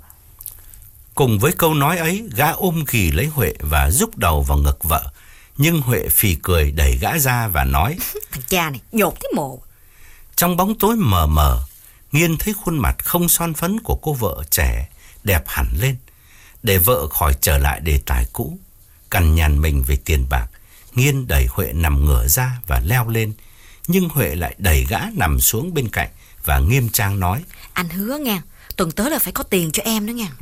Cùng với câu nói ấy, gã ôm ghì lấy Huệ và rúc đầu vào ngực vợ. Nhưng Huệ phì cười đẩy gã ra và nói: Thằng cha này nhột cái mồ. Trong bóng tối mờ mờ, Nghiên thấy khuôn mặt không son phấn của cô vợ trẻ đẹp hẳn lên. Để vợ khỏi trở lại đề tài cũ, cằn nhằn mình về tiền bạc, Nghiên đẩy Huệ nằm ngửa ra và leo lên. Nhưng Huệ lại đẩy gã nằm xuống bên cạnh và nghiêm trang nói: Anh hứa nha, tuần tới là phải có tiền cho em đó nha.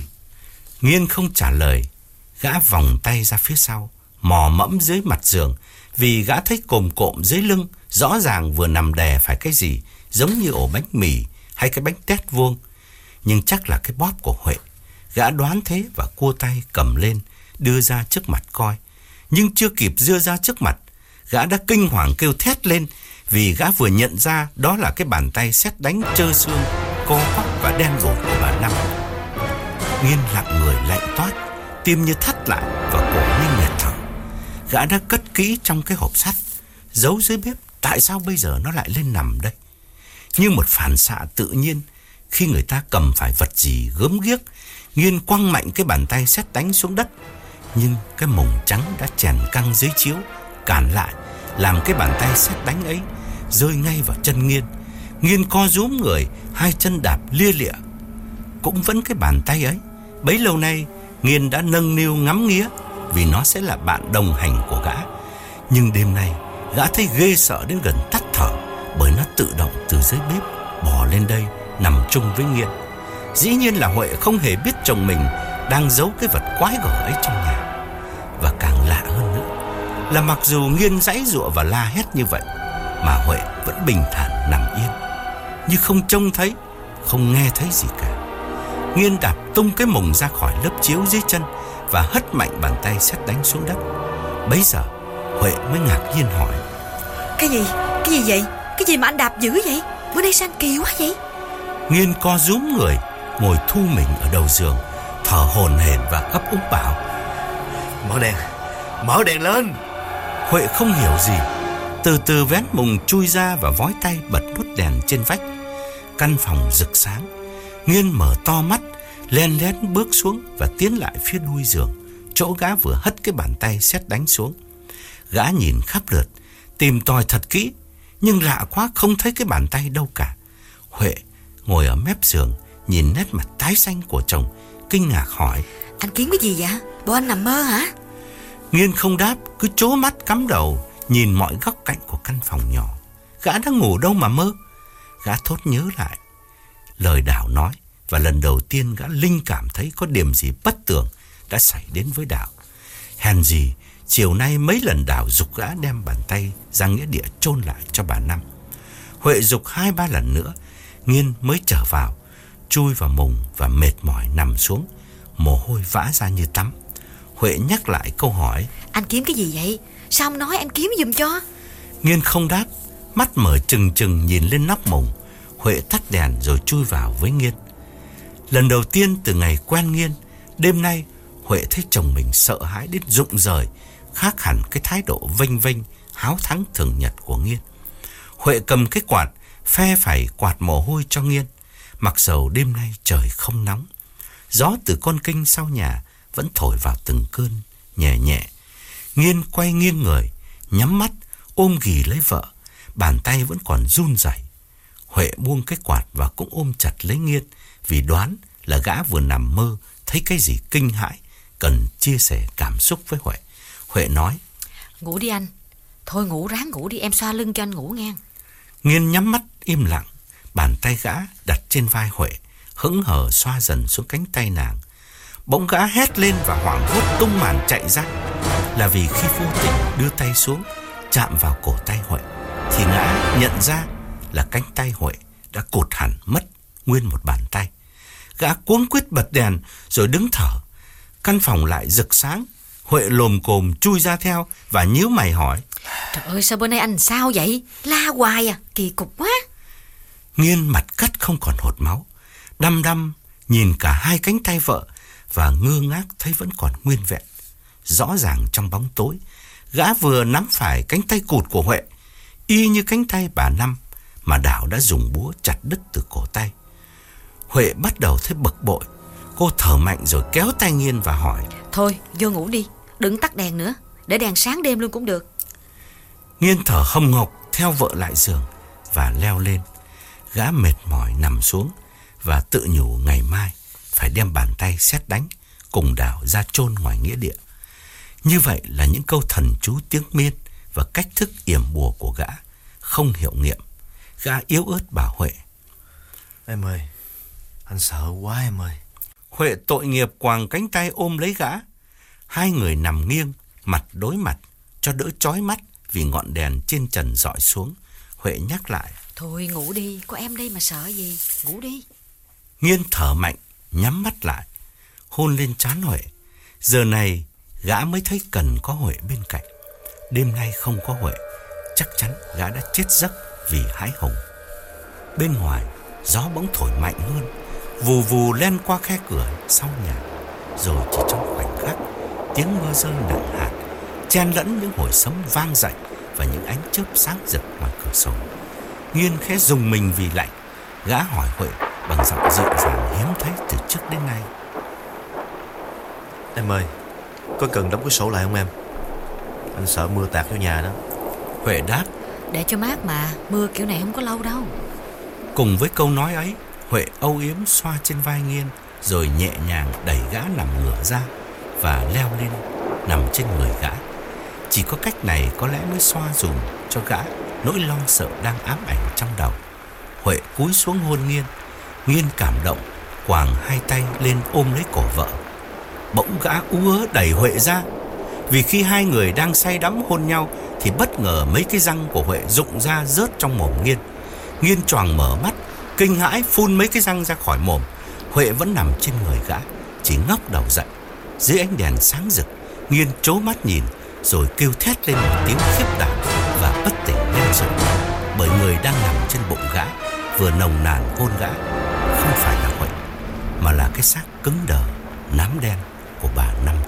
Nghiên không trả lời. Gã vòng tay ra phía sau, mò mẫm dưới mặt giường, vì gã thấy cồm cộm dưới lưng, rõ ràng vừa nằm đè phải cái gì, giống như ổ bánh mì hay cái bánh tét vuông. Nhưng chắc là cái bóp của Huệ. Gã đoán thế và cua tay cầm lên, đưa ra trước mặt coi. Nhưng chưa kịp đưa ra trước mặt, gã đã kinh hoàng kêu thét lên, vì gã vừa nhận ra đó là cái bàn tay sét đánh trơ xương, co quắp và đen đủi của bà Năm. Nghiên lặng người lạnh toát, tim như thắt lại và cổ như nghẹt thở. Gã đã cất kỹ trong cái hộp sắt, giấu dưới bếp. Tại sao bây giờ nó lại lên nằm đây? Như một phản xạ tự nhiên, khi người ta cầm phải vật gì gớm ghiếc, Nghiên quăng mạnh cái bàn tay sét đánh xuống đất. Nhưng cái mồng trắng đã chèn căng dưới chiếu, cản lại, làm cái bàn tay sét đánh ấy rơi ngay vào chân Nghiên. Nghiên co rúm người, hai chân đạp lia lịa. Cũng vẫn cái bàn tay ấy, bấy lâu nay Nghiên đã nâng niu ngắm nghía, vì nó sẽ là bạn đồng hành của gã. Nhưng đêm nay gã thấy ghê sợ đến gần tắt thở, bởi nó tự động từ dưới bếp bò lên đây nằm chung với Nghiên. Dĩ nhiên là Huệ không hề biết chồng mình đang giấu cái vật quái gở ấy trong nhà. Và càng lạ hơn nữa là mặc dù Nghiên giãy giụa và la hét như vậy, mà Huệ vẫn bình thản nằm yên, như không trông thấy, không nghe thấy gì cả. Nghiên đạp tung cái mồng ra khỏi lớp chiếu dưới chân và hất mạnh bàn tay sét đánh xuống đất. Bấy giờ Huệ mới ngạc nhiên hỏi: Cái gì vậy? Cái gì mà anh đạp dữ vậy? Bữa nay sao anh kỳ quá vậy? Nghiên co rúm người, ngồi thu mình ở đầu giường, thở hổn hển và ấp úng bảo: Mở đèn lên. Huệ không hiểu gì, từ từ vén mùng chui ra và vói tay bật nút đèn trên vách. Căn phòng rực sáng. Nghiên mở to mắt, len lén bước xuống và tiến lại phía đuôi giường, chỗ gã vừa hất cái bàn tay sét đánh xuống. Gã nhìn khắp lượt, tìm tòi thật kỹ, nhưng lạ quá không thấy cái bàn tay đâu cả. Huệ ngồi ở mép giường, nhìn nét mặt tái xanh của chồng, kinh ngạc hỏi: Anh kiếm cái gì vậy? Bộ anh nằm mơ hả? Nghiên không đáp, cứ trố mắt cắm đầu nhìn mọi góc cạnh của căn phòng nhỏ. Gã đang ngủ đâu mà mơ. Gã thốt nhớ lại lời Đào nói, và lần đầu tiên gã linh cảm thấy có điểm gì bất tường đã xảy đến với Đào. Hèn gì chiều nay mấy lần Đào giục gã đem bàn tay ra nghĩa địa chôn lại cho bà Năm. Huệ giục 2-3 lần nữa, Nghiên mới trở vào, chui vào mùng và mệt mỏi nằm xuống, mồ hôi vã ra như tắm. Huệ nhắc lại câu hỏi: Anh kiếm cái gì vậy? Sao không nói em kiếm giùm cho? Nghiên không đáp, mắt mở trừng trừng nhìn lên nóc mùng. Huệ tắt đèn rồi chui vào với Nghiên. Lần đầu tiên từ ngày quen Nghiên, đêm nay Huệ thấy chồng mình sợ hãi đến rụng rời, khác hẳn cái thái độ vênh vênh háo thắng thường nhật của Nghiên. Huệ cầm cái quạt phe phẩy quạt mồ hôi cho Nghiên. Mặc dầu đêm nay trời không nóng, gió từ con kênh sau nhà vẫn thổi vào từng cơn nhẹ nhẹ. Nghiên quay nghiêng người, nhắm mắt ôm ghì lấy vợ, bàn tay vẫn còn run rẩy. Huệ buông cái quạt và cũng ôm chặt lấy Nghiên, vì đoán là gã vừa nằm mơ thấy cái gì kinh hãi, cần chia sẻ cảm xúc với Huệ. Huệ nói: Ngủ đi anh. Thôi ngủ, ráng ngủ đi, em xoa lưng cho anh ngủ nghe. Nghiên nhắm mắt im lặng, bàn tay gã đặt trên vai Huệ, hững hờ xoa dần xuống cánh tay nàng. Bỗng gã hét lên và hoảng hốt tung màn chạy ra. Là vì khi vô tình đưa tay xuống chạm vào cổ tay Huệ, thì gã nhận ra là cánh tay Huệ đã cụt hẳn mất nguyên một bàn tay. Gã cuống quýt bật đèn rồi đứng thở. Căn phòng lại rực sáng. Huệ lồm cồm chui ra theo và nhíu mày hỏi: Trời ơi, sao bữa nay anh sao vậy? La hoài à, kỳ cục quá. Nghiên mặt cắt không còn hột máu, đăm đăm nhìn cả hai cánh tay vợ và ngơ ngác thấy vẫn còn nguyên vẹn. Rõ ràng trong bóng tối, gã vừa nắm phải cánh tay cụt của Huệ, y như cánh tay bà Năm mà Đào đã dùng búa chặt đứt từ cổ tay. Huệ bắt đầu thấy bực bội. Cô thở mạnh rồi kéo tay Nghiên và hỏi: Thôi vô ngủ đi, đừng tắt đèn nữa, để đèn sáng đêm luôn cũng được. Nghiên thở hồng hộc theo vợ lại giường và leo lên. Gã mệt mỏi nằm xuống và tự nhủ ngày mai phải đem bàn tay sét đánh cùng Đào ra chôn ngoài nghĩa địa. Như vậy là những câu thần chú tiếng Miên và cách thức yểm bùa của gã không hiệu nghiệm. Gã yếu ớt bảo Huệ: Em ơi, anh sợ quá em ơi. Huệ tội nghiệp quàng cánh tay ôm lấy gã. Hai người nằm nghiêng, mặt đối mặt cho đỡ chói mắt vì ngọn đèn trên trần rọi xuống. Huệ nhắc lại: Thôi ngủ đi, có em đây mà sợ gì, ngủ đi. Nghiên thở mạnh, nhắm mắt lại, hôn lên trán Huệ. Giờ này gã mới thấy cần có Huệ bên cạnh. Đêm nay không có Huệ, chắc chắn gã đã chết giấc vì hãi hùng. Bên ngoài, gió bỗng thổi mạnh hơn, vù vù len qua khe cửa sau nhà. Rồi chỉ trong khoảnh khắc, tiếng mưa rơi nặng hạt, chen lẫn những hồi sấm vang dậy và những ánh chớp sáng rực ngoài cửa sổ. Nghiên khẽ rùng mình vì lạnh. Gã hỏi Huệ bằng giọng dịu dàng hiếm thấy từ trước đến nay: Em ơi, có cần đóng cái sổ lại không em? Anh sợ mưa tạt vô nhà đó. Huệ đáp: Để cho mát mà, mưa kiểu này không có lâu đâu. Cùng với câu nói ấy, Huệ âu yếm xoa trên vai Nghiên, rồi nhẹ nhàng đẩy gã nằm ngửa ra và leo lên nằm trên người gã. Chỉ có cách này có lẽ mới xoa dùm cho gã nỗi lo sợ đang ám ảnh trong đầu. Huệ cúi xuống hôn Nghiên. Nghiên cảm động quàng hai tay lên ôm lấy cổ vợ. Bỗng gã ú ớ đẩy Huệ ra. Vì khi hai người đang say đắm hôn nhau thì bất ngờ mấy cái răng của Huệ rụng ra rớt trong mồm Nghiên. Nghiên choàng mở mắt, kinh hãi phun mấy cái răng ra khỏi mồm. Huệ vẫn nằm trên người gã, chỉ ngóc đầu dậy. Dưới ánh đèn sáng rực, Nghiên trố mắt nhìn rồi kêu thét lên một tiếng khiếp đảm và bất tỉnh lên rồi. Bởi người đang nằm trên bụng gã, vừa nồng nàn hôn gã, không phải là Huệ, mà là cái xác cứng đờ, nám đen của bà Năm.